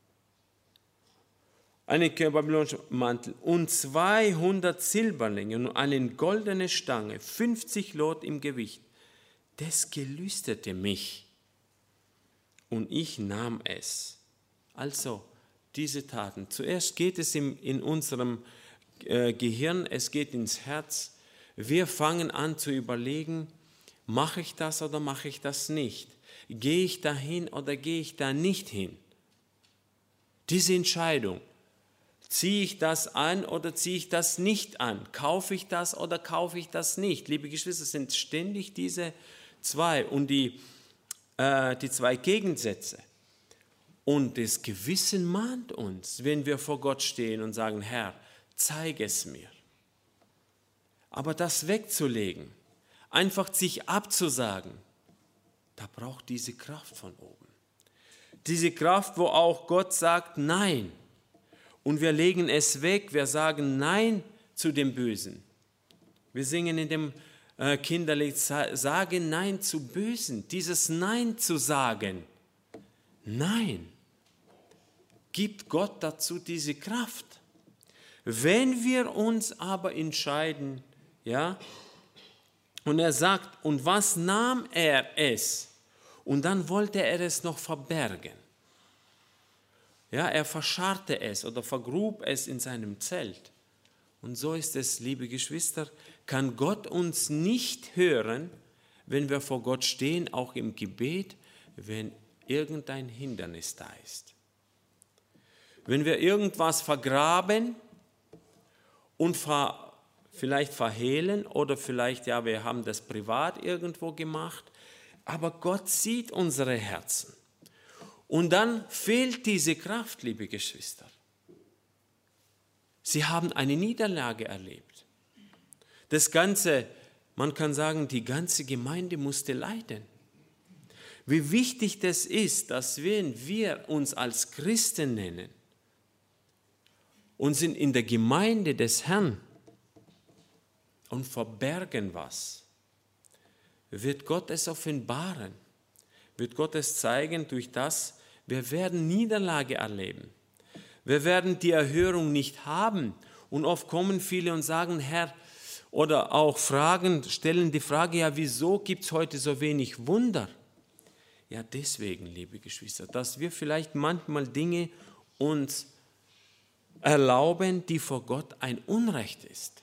einen babylonischen Mantel und zweihundert Silberlinge und eine goldene Stange, fünfzig Lot im Gewicht. Das gelüstete mich und ich nahm es. Also diese Taten. Zuerst geht es in, in unserem äh, Gehirn, es geht ins Herz. Wir fangen an zu überlegen, mache ich das oder mache ich das nicht? Gehe ich dahin oder gehe ich da nicht hin? Diese Entscheidung. Ziehe ich das an oder ziehe ich das nicht an? Kaufe ich das oder kaufe ich das nicht? Liebe Geschwister, es sind ständig diese zwei und die, äh, die zwei Gegensätze. Und das Gewissen mahnt uns, wenn wir vor Gott stehen und sagen, Herr, zeig es mir. Aber das wegzulegen, einfach sich abzusagen, da braucht diese Kraft von oben. Diese Kraft, wo auch Gott sagt, nein. Und wir legen es weg, wir sagen Nein zu dem Bösen. Wir singen in dem äh, Kinderlied, sage Nein zu Bösen. Dieses Nein zu sagen, nein, gibt Gott dazu diese Kraft. Wenn wir uns aber entscheiden, ja, und er sagt, und was nahm er es? Und dann wollte er es noch verbergen. Ja, er verscharrte es oder vergrub es in seinem Zelt. Und so ist es, liebe Geschwister, kann Gott uns nicht hören, wenn wir vor Gott stehen, auch im Gebet, wenn irgendein Hindernis da ist. Wenn wir irgendwas vergraben und ver, vielleicht verhehlen oder vielleicht, ja, wir haben das privat irgendwo gemacht, aber Gott sieht unsere Herzen. Und dann fehlt diese Kraft, liebe Geschwister. Sie haben eine Niederlage erlebt. Das Ganze, man kann sagen, die ganze Gemeinde musste leiden. Wie wichtig das ist, dass wenn wir uns als Christen nennen und sind in der Gemeinde des Herrn und verbergen was, wird Gott es offenbaren, wird Gott es zeigen durch das, wir werden Niederlage erleben. Wir werden die Erhörung nicht haben. Und oft kommen viele und sagen, Herr, oder auch fragen, stellen die Frage, ja, wieso gibt es heute so wenig Wunder? Ja, deswegen, liebe Geschwister, dass wir vielleicht manchmal Dinge uns erlauben, die vor Gott ein Unrecht ist.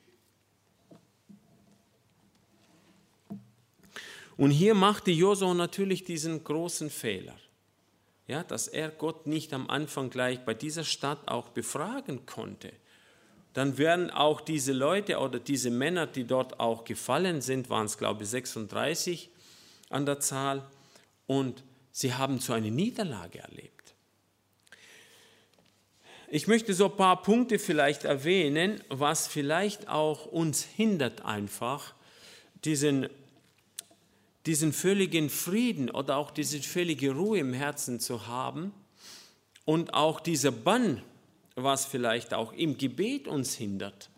Und hier machte Josua natürlich diesen großen Fehler, ja, dass er Gott nicht am Anfang gleich bei dieser Stadt auch befragen konnte. Dann wären auch diese Leute oder diese Männer, die dort auch gefallen sind, waren es glaube ich sechsunddreißig an der Zahl, und sie haben so eine Niederlage erlebt. Ich möchte so ein paar Punkte vielleicht erwähnen, was vielleicht auch uns hindert einfach, diesen, diesen völligen Frieden oder auch diese völlige Ruhe im Herzen zu haben und auch dieser Bann, was vielleicht auch im Gebet uns hindert.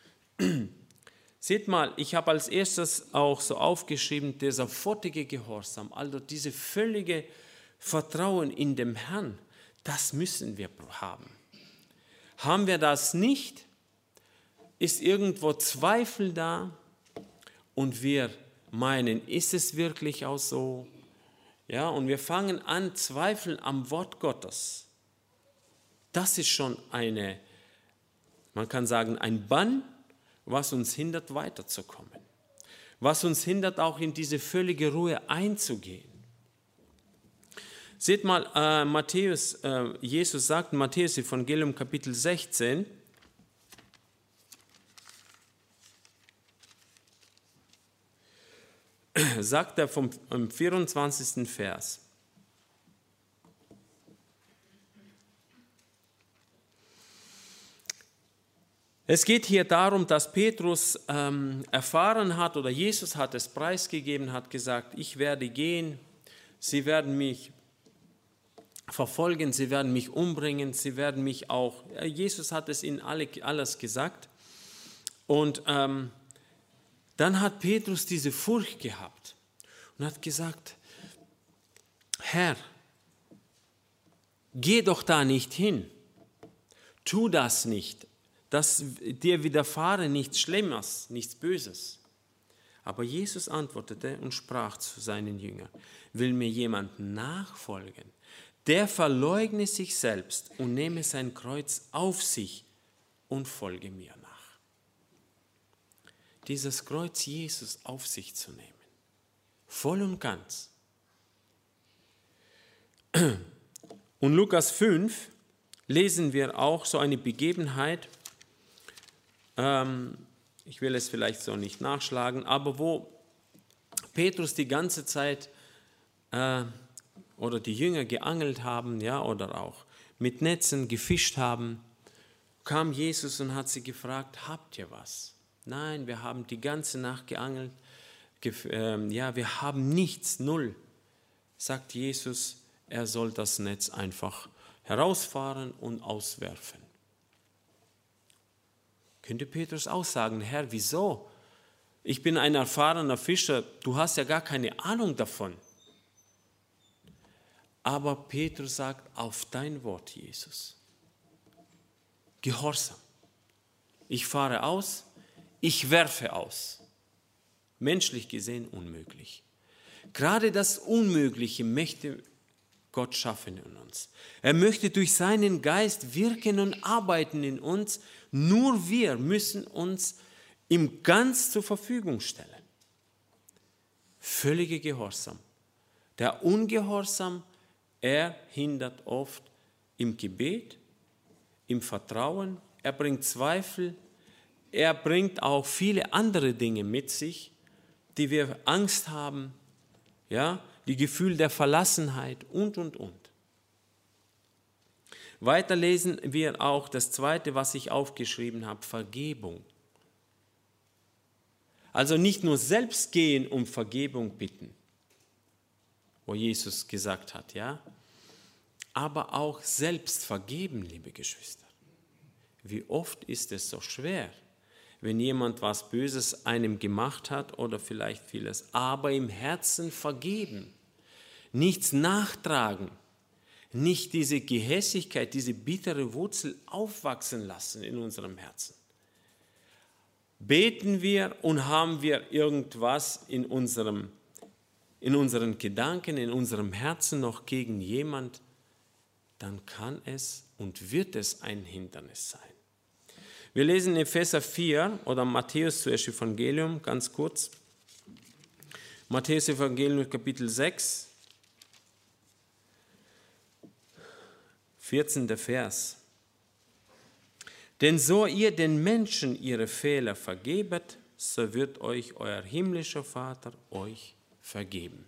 Seht mal, ich habe als erstes auch so aufgeschrieben, der sofortige Gehorsam, also diese völlige Vertrauen in dem Herrn, das müssen wir haben. Haben wir das nicht, ist irgendwo Zweifel da und wir meinen, ist es wirklich auch so? Ja, und wir fangen an, zweifeln am Wort Gottes. Das ist schon eine, man kann sagen, ein Bann, was uns hindert, weiterzukommen. Was uns hindert, auch in diese völlige Ruhe einzugehen. Seht mal, äh, Matthäus, äh, Jesus sagt in Matthäus Evangelium Kapitel sechzehn, sagt er vom vierundzwanzigsten Vers. Es geht hier darum, dass Petrus ähm, erfahren hat, oder Jesus hat es preisgegeben, hat gesagt, ich werde gehen, sie werden mich verfolgen, sie werden mich umbringen, sie werden mich auch, Jesus hat es ihnen alle, alles gesagt. Und ähm, dann hat Petrus diese Furcht gehabt und hat gesagt, Herr, geh doch da nicht hin, tu das nicht, dass dir widerfahre nichts Schlimmes, nichts Böses. Aber Jesus antwortete und sprach zu seinen Jüngern, will mir jemand nachfolgen, der verleugne sich selbst und nehme sein Kreuz auf sich und folge mir nach. Dieses Kreuz Jesus auf sich zu nehmen, voll und ganz. Und Lukas fünf lesen wir auch so eine Begebenheit, ähm, ich will es vielleicht so nicht nachschlagen, aber wo Petrus die ganze Zeit äh, oder die Jünger geangelt haben, ja, oder auch mit Netzen gefischt haben, kam Jesus und hat sie gefragt, habt ihr was? Nein, wir haben die ganze Nacht geangelt, gef- äh, ja, wir haben nichts, null. Sagt Jesus, er soll das Netz einfach herausfahren und auswerfen. Könnte Petrus auch sagen, Herr, wieso? Ich bin ein erfahrener Fischer, du hast ja gar keine Ahnung davon. Aber Petrus sagt, auf dein Wort, Jesus. Gehorsam. Ich fahre aus, ich werfe aus. Menschlich gesehen unmöglich. Gerade das Unmögliche möchte Gott schaffen in uns. Er möchte durch seinen Geist wirken und arbeiten in uns. Nur wir müssen uns ihm ganz zur Verfügung stellen. Völliger Gehorsam. Der Ungehorsam, er hindert oft im Gebet, im Vertrauen. Er bringt Zweifel. er bringt auch viele andere Dinge mit sich, die wir Angst haben, ja, die Gefühl der Verlassenheit und, und, und. Weiter lesen wir auch das Zweite, was ich aufgeschrieben habe, Vergebung. Also nicht nur selbst gehen um Vergebung bitten, wo Jesus gesagt hat, ja, aber auch selbst vergeben, liebe Geschwister. Wie oft ist es so schwer, wenn jemand was Böses einem gemacht hat oder vielleicht vieles, aber im Herzen vergeben, nichts nachtragen, nicht diese Gehässigkeit, diese bittere Wurzel aufwachsen lassen in unserem Herzen. Beten wir und haben wir irgendwas in, unserem, in unseren Gedanken, in unserem Herzen noch gegen jemand, dann kann es und wird es ein Hindernis sein. Wir lesen in Epheser vier oder Matthäus zuerst Evangelium, ganz kurz. Matthäus Evangelium Kapitel sechs, vierzehnter Vers. Denn so ihr den Menschen ihre Fehler vergebet, so wird euch euer himmlischer Vater euch vergeben.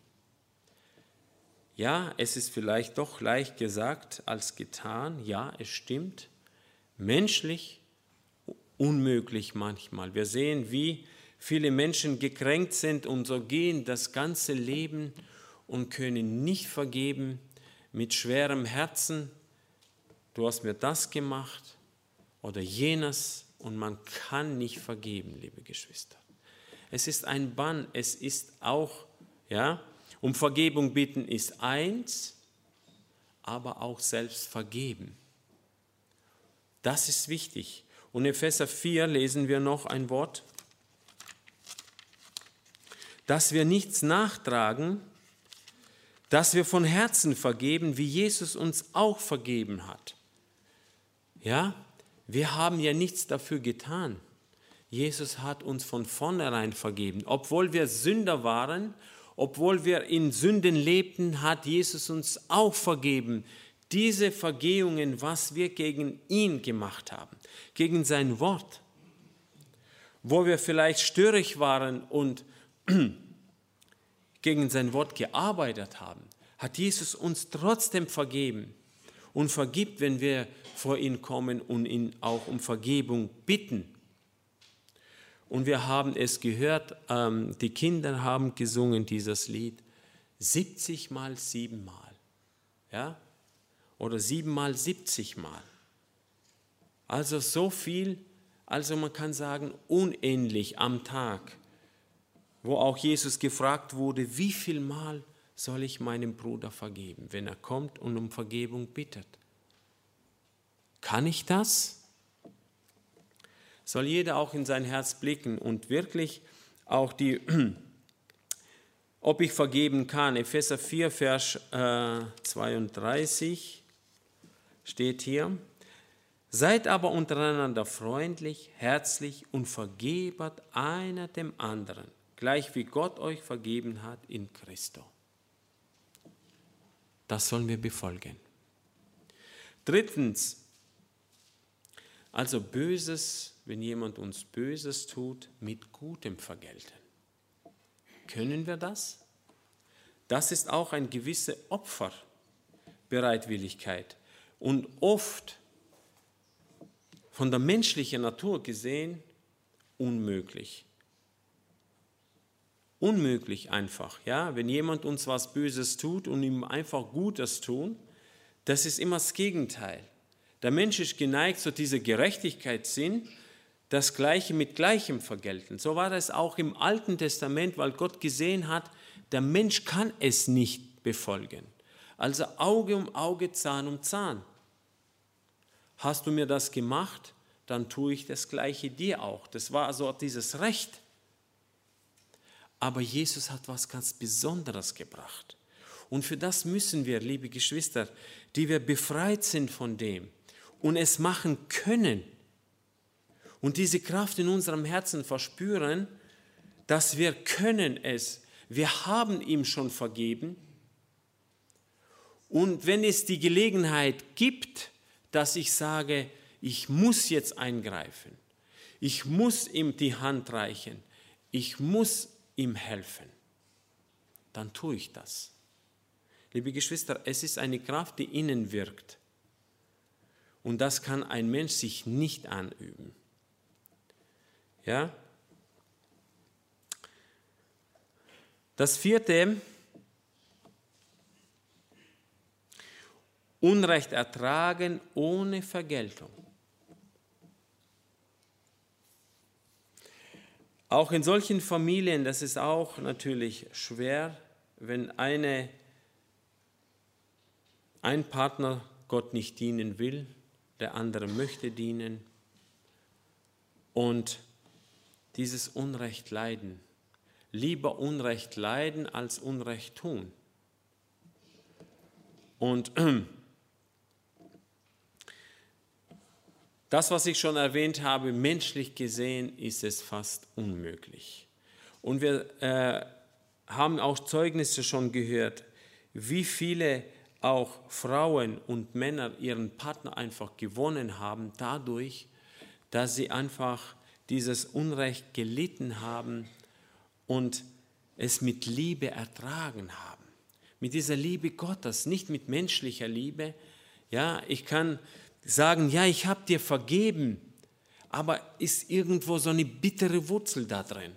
Ja, es ist vielleicht doch leicht gesagt als getan. Ja, es stimmt. Menschlich unmöglich manchmal. Wir sehen, wie viele Menschen gekränkt sind und so gehen das ganze Leben und können nicht vergeben mit schwerem Herzen. Du hast mir das gemacht oder jenes und man kann nicht vergeben, liebe Geschwister. Es ist ein Bann, es ist auch, ja, um Vergebung bitten ist eins, aber auch selbst vergeben. Das ist wichtig. Und in Epheser vier lesen wir noch ein Wort, dass wir nichts nachtragen, dass wir von Herzen vergeben, wie Jesus uns auch vergeben hat. Ja, wir haben ja nichts dafür getan. Jesus hat uns von vornherein vergeben. Obwohl wir Sünder waren, obwohl wir in Sünden lebten, hat Jesus uns auch vergeben. Diese Vergehungen, was wir gegen ihn gemacht haben, gegen sein Wort, wo wir vielleicht störrig waren und gegen sein Wort gearbeitet haben, hat Jesus uns trotzdem vergeben und vergibt, wenn wir vor ihn kommen und ihn auch um Vergebung bitten. Und wir haben es gehört, ähm, die Kinder haben gesungen dieses Lied siebzig mal siebenmal, ja, oder siebenmal siebzig Mal. Also so viel, also man kann sagen unendlich am Tag, wo auch Jesus gefragt wurde, wie viel Mal soll ich meinem Bruder vergeben, wenn er kommt und um Vergebung bittet. Kann ich das? Soll jeder auch in sein Herz blicken und wirklich auch die, ob ich vergeben kann. Epheser vier, Vers äh, zweiunddreißig steht hier. Seid aber untereinander freundlich, herzlich und vergebet einer dem anderen, gleich wie Gott euch vergeben hat in Christo. Das sollen wir befolgen. Drittens, also Böses, wenn jemand uns Böses tut, mit Gutem vergelten. Können wir das? Das ist auch eine gewisse Opferbereitwilligkeit und oft von der menschlichen Natur gesehen unmöglich. Unmöglich einfach, ja, wenn jemand uns was Böses tut und ihm einfach Gutes tun, das ist immer das Gegenteil. Der Mensch ist geneigt zu dieser Gerechtigkeitssinn, das Gleiche mit Gleichem vergelten. So war das auch im Alten Testament, weil Gott gesehen hat, der Mensch kann es nicht befolgen. Also Auge um Auge, Zahn um Zahn. Hast du mir das gemacht, dann tue ich das Gleiche dir auch. Das war also dieses Recht. Aber Jesus hat was ganz Besonderes gebracht. Und für das müssen wir, liebe Geschwister, die wir befreit sind von dem und es machen können und diese Kraft in unserem Herzen verspüren, dass wir können es, wir haben ihm schon vergeben. Und wenn es die Gelegenheit gibt, dass ich sage, ich muss jetzt eingreifen, Ich muss ihm die Hand reichen. Ich muss ihm helfen. Dann tue ich das. Liebe Geschwister, es ist eine Kraft, die innen wirkt. Und das kann ein Mensch sich nicht anüben. Ja? Das vierte, Unrecht ertragen ohne Vergeltung. Auch in solchen Familien, das ist auch natürlich schwer, wenn eine, ein Partner Gott nicht dienen will, der andere möchte dienen und dieses Unrecht leiden. Lieber Unrecht leiden als Unrecht tun. Und das, was ich schon erwähnt habe, menschlich gesehen ist es fast unmöglich. Und wir äh, haben auch Zeugnisse schon gehört, wie viele auch Frauen und Männer ihren Partner einfach gewonnen haben, dadurch, dass sie einfach dieses Unrecht gelitten haben und es mit Liebe ertragen haben. Mit dieser Liebe Gottes, nicht mit menschlicher Liebe. Ja, ich kann sagen, ja, ich habe dir vergeben, aber ist irgendwo so eine bittere Wurzel da drin.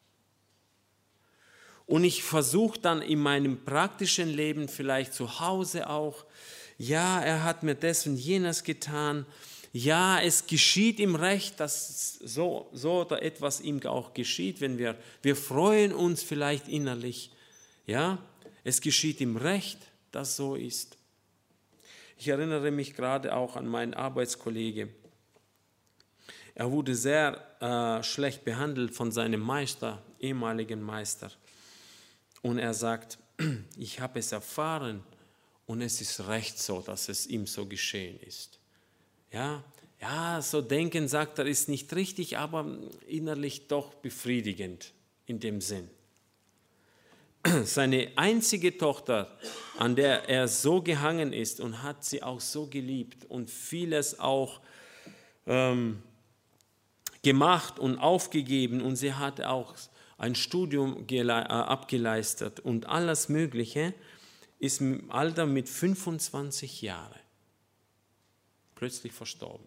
Und ich versuche dann in meinem praktischen Leben, vielleicht zu Hause auch, ja, er hat mir das und jenes getan, ja, es geschieht ihm recht, dass so, so oder etwas ihm auch geschieht, wenn wir, wir freuen uns vielleicht innerlich, ja, es geschieht ihm recht, dass so ist. Ich erinnere mich gerade auch an meinen Arbeitskollege. Er wurde sehr äh, schlecht behandelt von seinem Meister, ehemaligen Meister. Und er sagt, ich habe es erfahren und es ist recht so, dass es ihm so geschehen ist. Ja, ja, so denken, sagt er, ist nicht richtig, aber innerlich doch befriedigend in dem Sinn. Seine einzige Tochter, an der er so gehangen ist und hat sie auch so geliebt und vieles auch ähm, gemacht und aufgegeben und sie hat auch ein Studium gele- äh, abgeleistet und alles Mögliche, ist im Alter mit fünfundzwanzig Jahren plötzlich verstorben.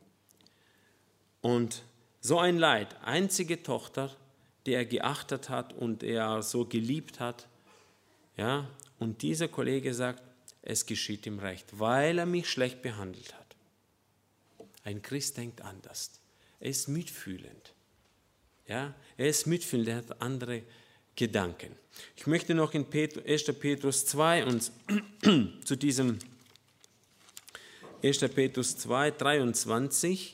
Und so ein Leid, einzige Tochter, die er geachtet hat und er so geliebt hat, ja, und dieser Kollege sagt, es geschieht ihm recht, weil er mich schlecht behandelt hat. Ein Christ denkt anders. Er ist mitfühlend. Ja, er ist mitfühlend, er hat andere Gedanken. Ich möchte noch in erster Petrus zwei uns zu diesem erster Petrus zwei, dreiundzwanzig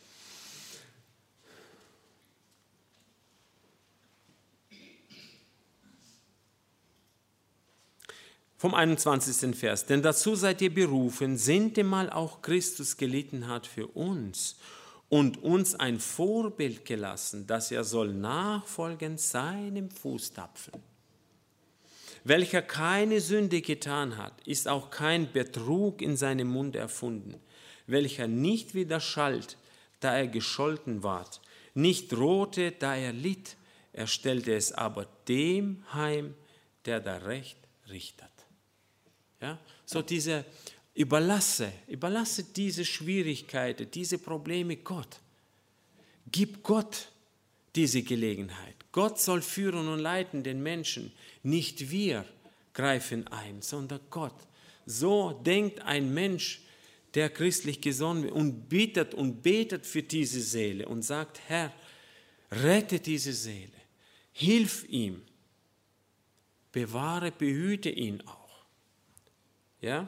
vom einundzwanzigsten Vers. Denn dazu seid ihr berufen, sintemal auch Christus gelitten hat für uns und uns ein Vorbild gelassen, dass er soll nachfolgen seinem Fußtapfen. Welcher keine Sünde getan hat, ist auch kein Betrug in seinem Mund erfunden. Welcher nicht widerschallt, da er gescholten ward, nicht drohte, da er litt, er stellte es aber dem heim, der da Recht richtet. Ja, so diese überlasse, überlasse diese Schwierigkeiten, diese Probleme Gott. Gib Gott diese Gelegenheit. Gott soll führen und leiten den Menschen. Nicht wir greifen ein, sondern Gott. So denkt ein Mensch, der christlich gesonnen wird und bittet und betet für diese Seele und sagt, Herr, rette diese Seele, hilf ihm, bewahre, behüte ihn auch. Ja?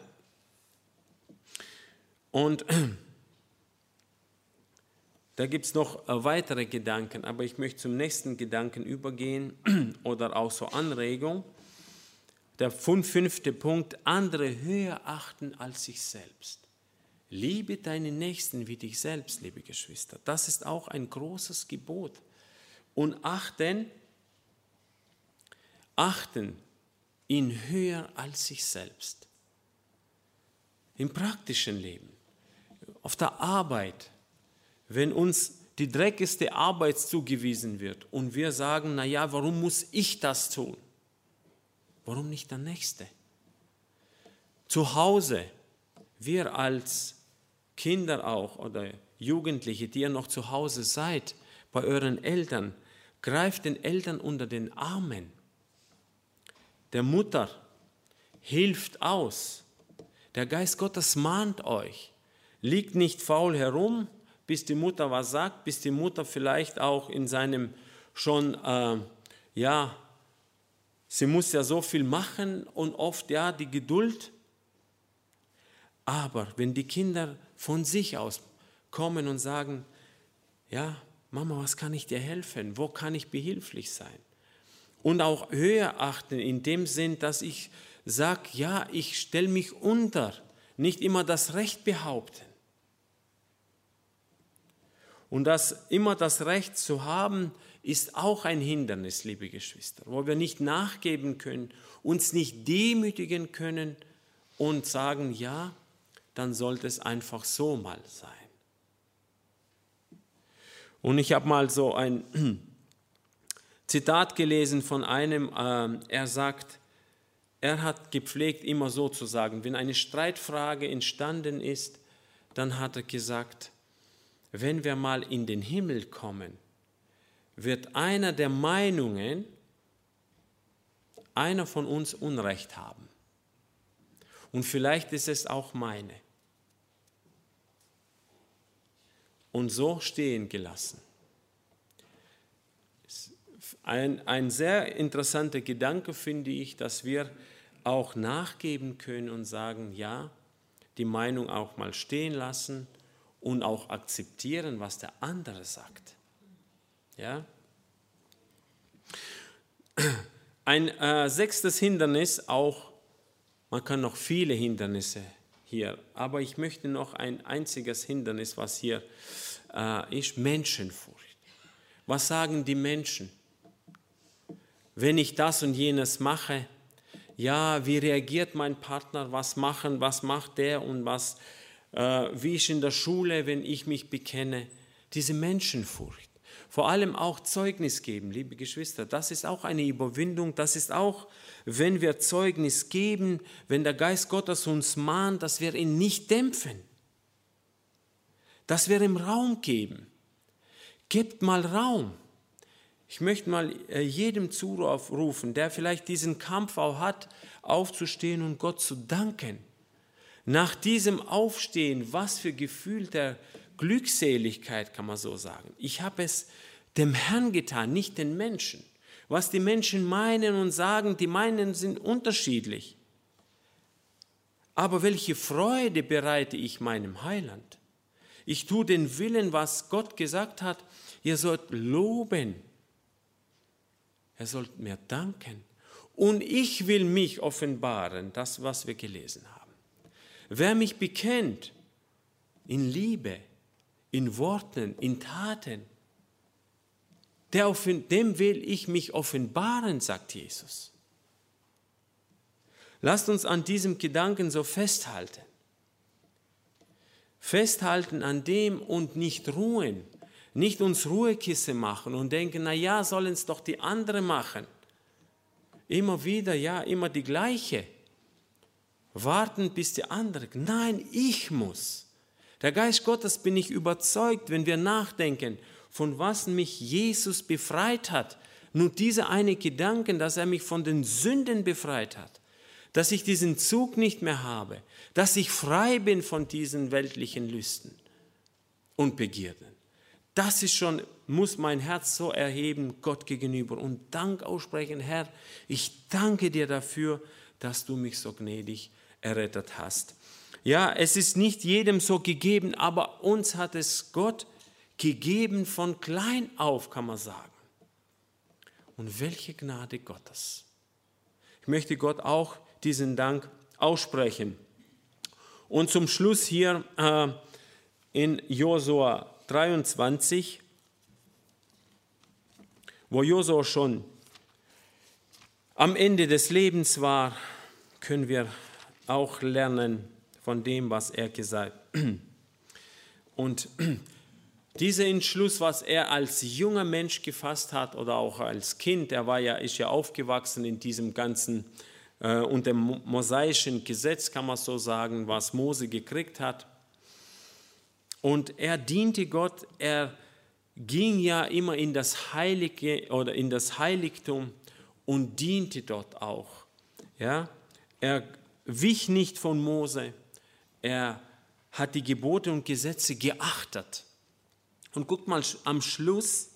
Und da gibt es noch weitere Gedanken, aber ich möchte zum nächsten Gedanken übergehen oder auch so Anregung. Der fünfte Punkt, andere höher achten als sich selbst. Liebe deinen Nächsten wie dich selbst, liebe Geschwister. Das ist auch ein großes Gebot. Und achten, achten ihn höher als sich selbst. Im praktischen Leben, auf der Arbeit, wenn uns die dreckigste Arbeit zugewiesen wird und wir sagen, naja, warum muss ich das tun? Warum nicht der Nächste? Zu Hause, wir als Kinder auch oder Jugendliche, die ihr noch zu Hause seid, bei euren Eltern, greift den Eltern unter den Armen. Der Mutter hilft aus. Der Geist Gottes mahnt euch. Liegt nicht faul herum, bis die Mutter was sagt, bis die Mutter vielleicht auch in seinem schon, äh, ja, sie muss ja so viel machen und oft ja die Geduld. Aber wenn die Kinder von sich aus kommen und sagen, ja, Mama, was kann ich dir helfen? Wo kann ich behilflich sein? Und auch höher achten in dem Sinn, dass ich sage, ja, ich stelle mich unter, nicht immer das Recht behaupten. Und das immer das Recht zu haben, ist auch ein Hindernis, liebe Geschwister, wo wir nicht nachgeben können, uns nicht demütigen können und sagen, ja, dann sollte es einfach so mal sein. Und ich habe mal so ein Zitat gelesen von einem, äh, er sagt, er hat gepflegt, immer so zu sagen, wenn eine Streitfrage entstanden ist, dann hat er gesagt, wenn wir mal in den Himmel kommen, wird einer der Meinungen, einer von uns Unrecht haben. Und vielleicht ist es auch meine. Und so stehen gelassen. Ein, ein sehr interessanter Gedanke finde ich, dass wir auch nachgeben können und sagen, ja, die Meinung auch mal stehen lassen und auch akzeptieren, was der andere sagt. Ja? Ein äh, sechstes Hindernis, auch, man kann noch viele Hindernisse hier, aber ich möchte noch ein einziges Hindernis, was hier äh, ist, Menschenfurcht. Was sagen die Menschen? Wenn ich das und jenes mache, ja, wie reagiert mein Partner, was machen, was macht der und was, äh, wie ist in der Schule, wenn ich mich bekenne, diese Menschenfurcht. Vor allem auch Zeugnis geben, liebe Geschwister, das ist auch eine Überwindung, das ist auch, wenn wir Zeugnis geben, wenn der Geist Gottes uns mahnt, dass wir ihn nicht dämpfen, dass wir ihm Raum geben. Gebt mal Raum. Ich möchte mal jedem zurufen, der vielleicht diesen Kampf auch hat, aufzustehen und Gott zu danken. Nach diesem Aufstehen, was für Gefühl der Glückseligkeit, kann man so sagen. Ich habe es dem Herrn getan, nicht den Menschen. Was die Menschen meinen und sagen, die meinen sind unterschiedlich. Aber welche Freude bereite ich meinem Heiland? Ich tue den Willen, was Gott gesagt hat, ihr sollt loben. Er sollt mir danken. Und ich will mich offenbaren, das, was wir gelesen haben. Wer mich bekennt, in Liebe, in Worten, in Taten, der, dem will ich mich offenbaren, sagt Jesus. Lasst uns an diesem Gedanken so festhalten. Festhalten an dem und nicht ruhen. Nicht uns Ruhekisse machen und denken, na ja, sollen es doch die anderen machen. Immer wieder, ja, immer die gleiche. Warten, bis die andere. Nein, ich muss. Der Geist Gottes, bin ich überzeugt, wenn wir nachdenken, von was mich Jesus befreit hat. Nur dieser eine Gedanken, dass er mich von den Sünden befreit hat. Dass ich diesen Zug nicht mehr habe. Dass ich frei bin von diesen weltlichen Lüsten und Begierden. Das ist schon, muss mein Herz so erheben Gott gegenüber und Dank aussprechen, Herr, ich danke dir dafür, dass du mich so gnädig errettet hast. Ja, es ist nicht jedem so gegeben, aber uns hat es Gott gegeben von klein auf, kann man sagen. Und welche Gnade Gottes. Ich möchte Gott auch diesen Dank aussprechen. Und zum Schluss hier äh, in Josua dreiundzwanzig, wo Josua schon am Ende des Lebens war, können wir auch lernen von dem, was er gesagt hat. Und Dieser Entschluss, was er als junger Mensch gefasst hat oder auch als Kind, er war ja, ist ja aufgewachsen in diesem ganzen, äh, unter dem mosaischen Gesetz, kann man so sagen, was Mose gekriegt hat. Und er diente Gott, er ging ja immer in das Heilige oder in das Heiligtum und diente dort auch. Ja? Er wich nicht von Mose, er hat die Gebote und Gesetze geachtet. Und guckt mal, am Schluss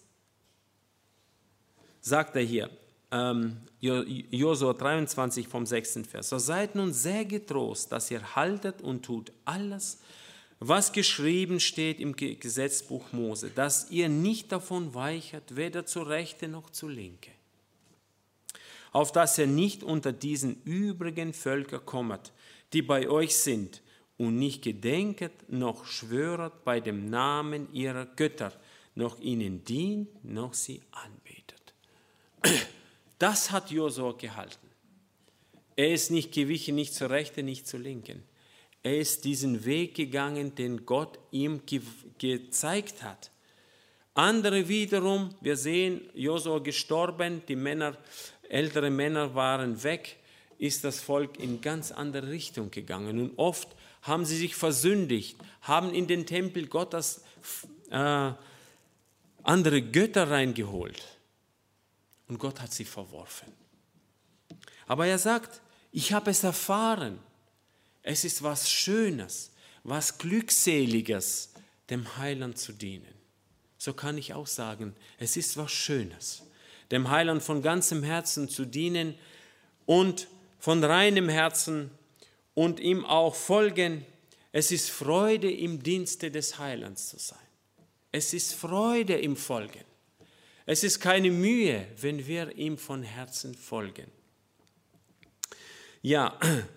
sagt er hier, ähm, Josua dreiundzwanzig vom sechsten Vers, so seid nun sehr getrost, dass ihr haltet und tut alles, was geschrieben steht im Gesetzbuch Mose, dass ihr nicht davon weichert, weder zur Rechten noch zur Linke, auf dass ihr nicht unter diesen übrigen Völker kommet, die bei euch sind, und nicht gedenket, noch schwöret bei dem Namen ihrer Götter, noch ihnen dient, noch sie anbetet. Das hat Josua gehalten. Er ist nicht gewichen, nicht zur Rechten, nicht zur Linken. Er ist diesen Weg gegangen, den Gott ihm ge- gezeigt hat. Andere wiederum, wir sehen, Josua gestorben, die Männer, ältere Männer waren weg, ist das Volk in ganz andere Richtung gegangen. Und oft haben sie sich versündigt, haben in den Tempel Gottes äh, andere Götter reingeholt. Und Gott hat sie verworfen. Aber er sagt, ich habe es erfahren. Es ist was Schönes, was Glückseliges, dem Heiland zu dienen. So kann ich auch sagen, es ist was Schönes, dem Heiland von ganzem Herzen zu dienen und von reinem Herzen und ihm auch folgen. Es ist Freude im Dienste des Heilands zu sein. Es ist Freude im Folgen. Es ist keine Mühe, wenn wir ihm von Herzen folgen. Ja,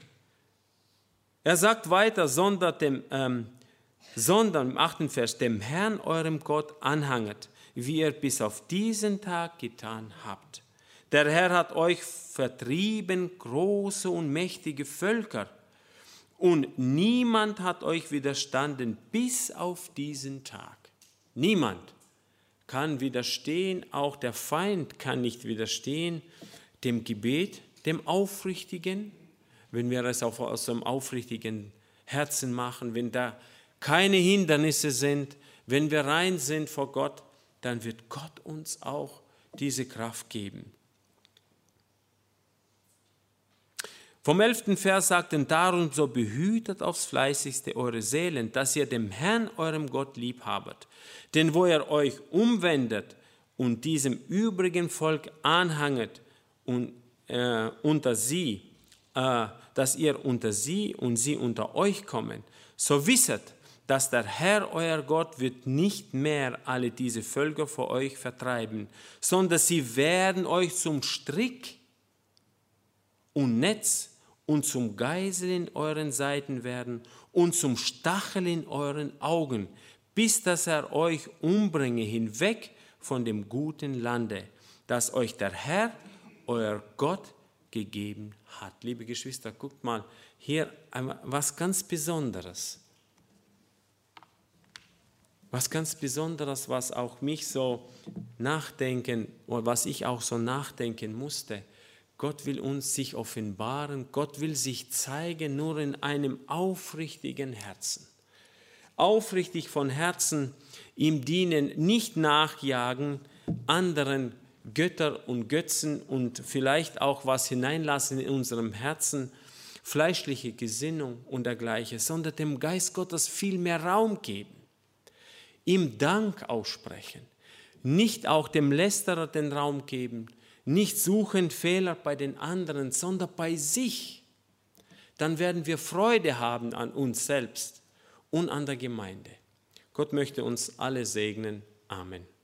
er sagt weiter, sondern, dem, ähm, sondern im achten Vers, dem Herrn, eurem Gott, anhanget, wie ihr bis auf diesen Tag getan habt. Der Herr hat euch vertrieben, große und mächtige Völker, und niemand hat euch widerstanden bis auf diesen Tag. Niemand kann widerstehen, auch der Feind kann nicht widerstehen dem Gebet, dem Aufrichtigen, wenn wir es aus einem aufrichtigen Herzen machen, wenn da keine Hindernisse sind, wenn wir rein sind vor Gott, dann wird Gott uns auch diese Kraft geben. Vom elften Vers sagt er, darum so behütet aufs Fleißigste eure Seelen, dass ihr dem Herrn, eurem Gott, lieb habet. Denn wo ihr euch umwendet und diesem übrigen Volk anhanget und äh, unter sie, äh, dass ihr unter sie und sie unter euch kommen, so wisset, dass der Herr, euer Gott, wird nicht mehr alle diese Völker vor euch vertreiben, sondern sie werden euch zum Strick und Netz und zum Geisel in euren Seiten werden und zum Stachel in euren Augen, bis dass er euch umbringe hinweg von dem guten Lande, das euch der Herr, euer Gott, gegeben hat. Liebe Geschwister, guckt mal, hier was ganz Besonderes. Was ganz Besonderes, was auch mich so nachdenken, oder was ich auch so nachdenken musste. Gott will uns sich offenbaren, Gott will sich zeigen, nur in einem aufrichtigen Herzen. Aufrichtig von Herzen ihm dienen, nicht nachjagen, anderen Götter und Götzen und vielleicht auch was hineinlassen in unserem Herzen, fleischliche Gesinnung und dergleichen, sondern dem Geist Gottes viel mehr Raum geben, ihm Dank aussprechen, nicht auch dem Lästerer den Raum geben, nicht suchen Fehler bei den anderen, sondern bei sich. Dann werden wir Freude haben an uns selbst und an der Gemeinde. Gott möchte uns alle segnen. Amen.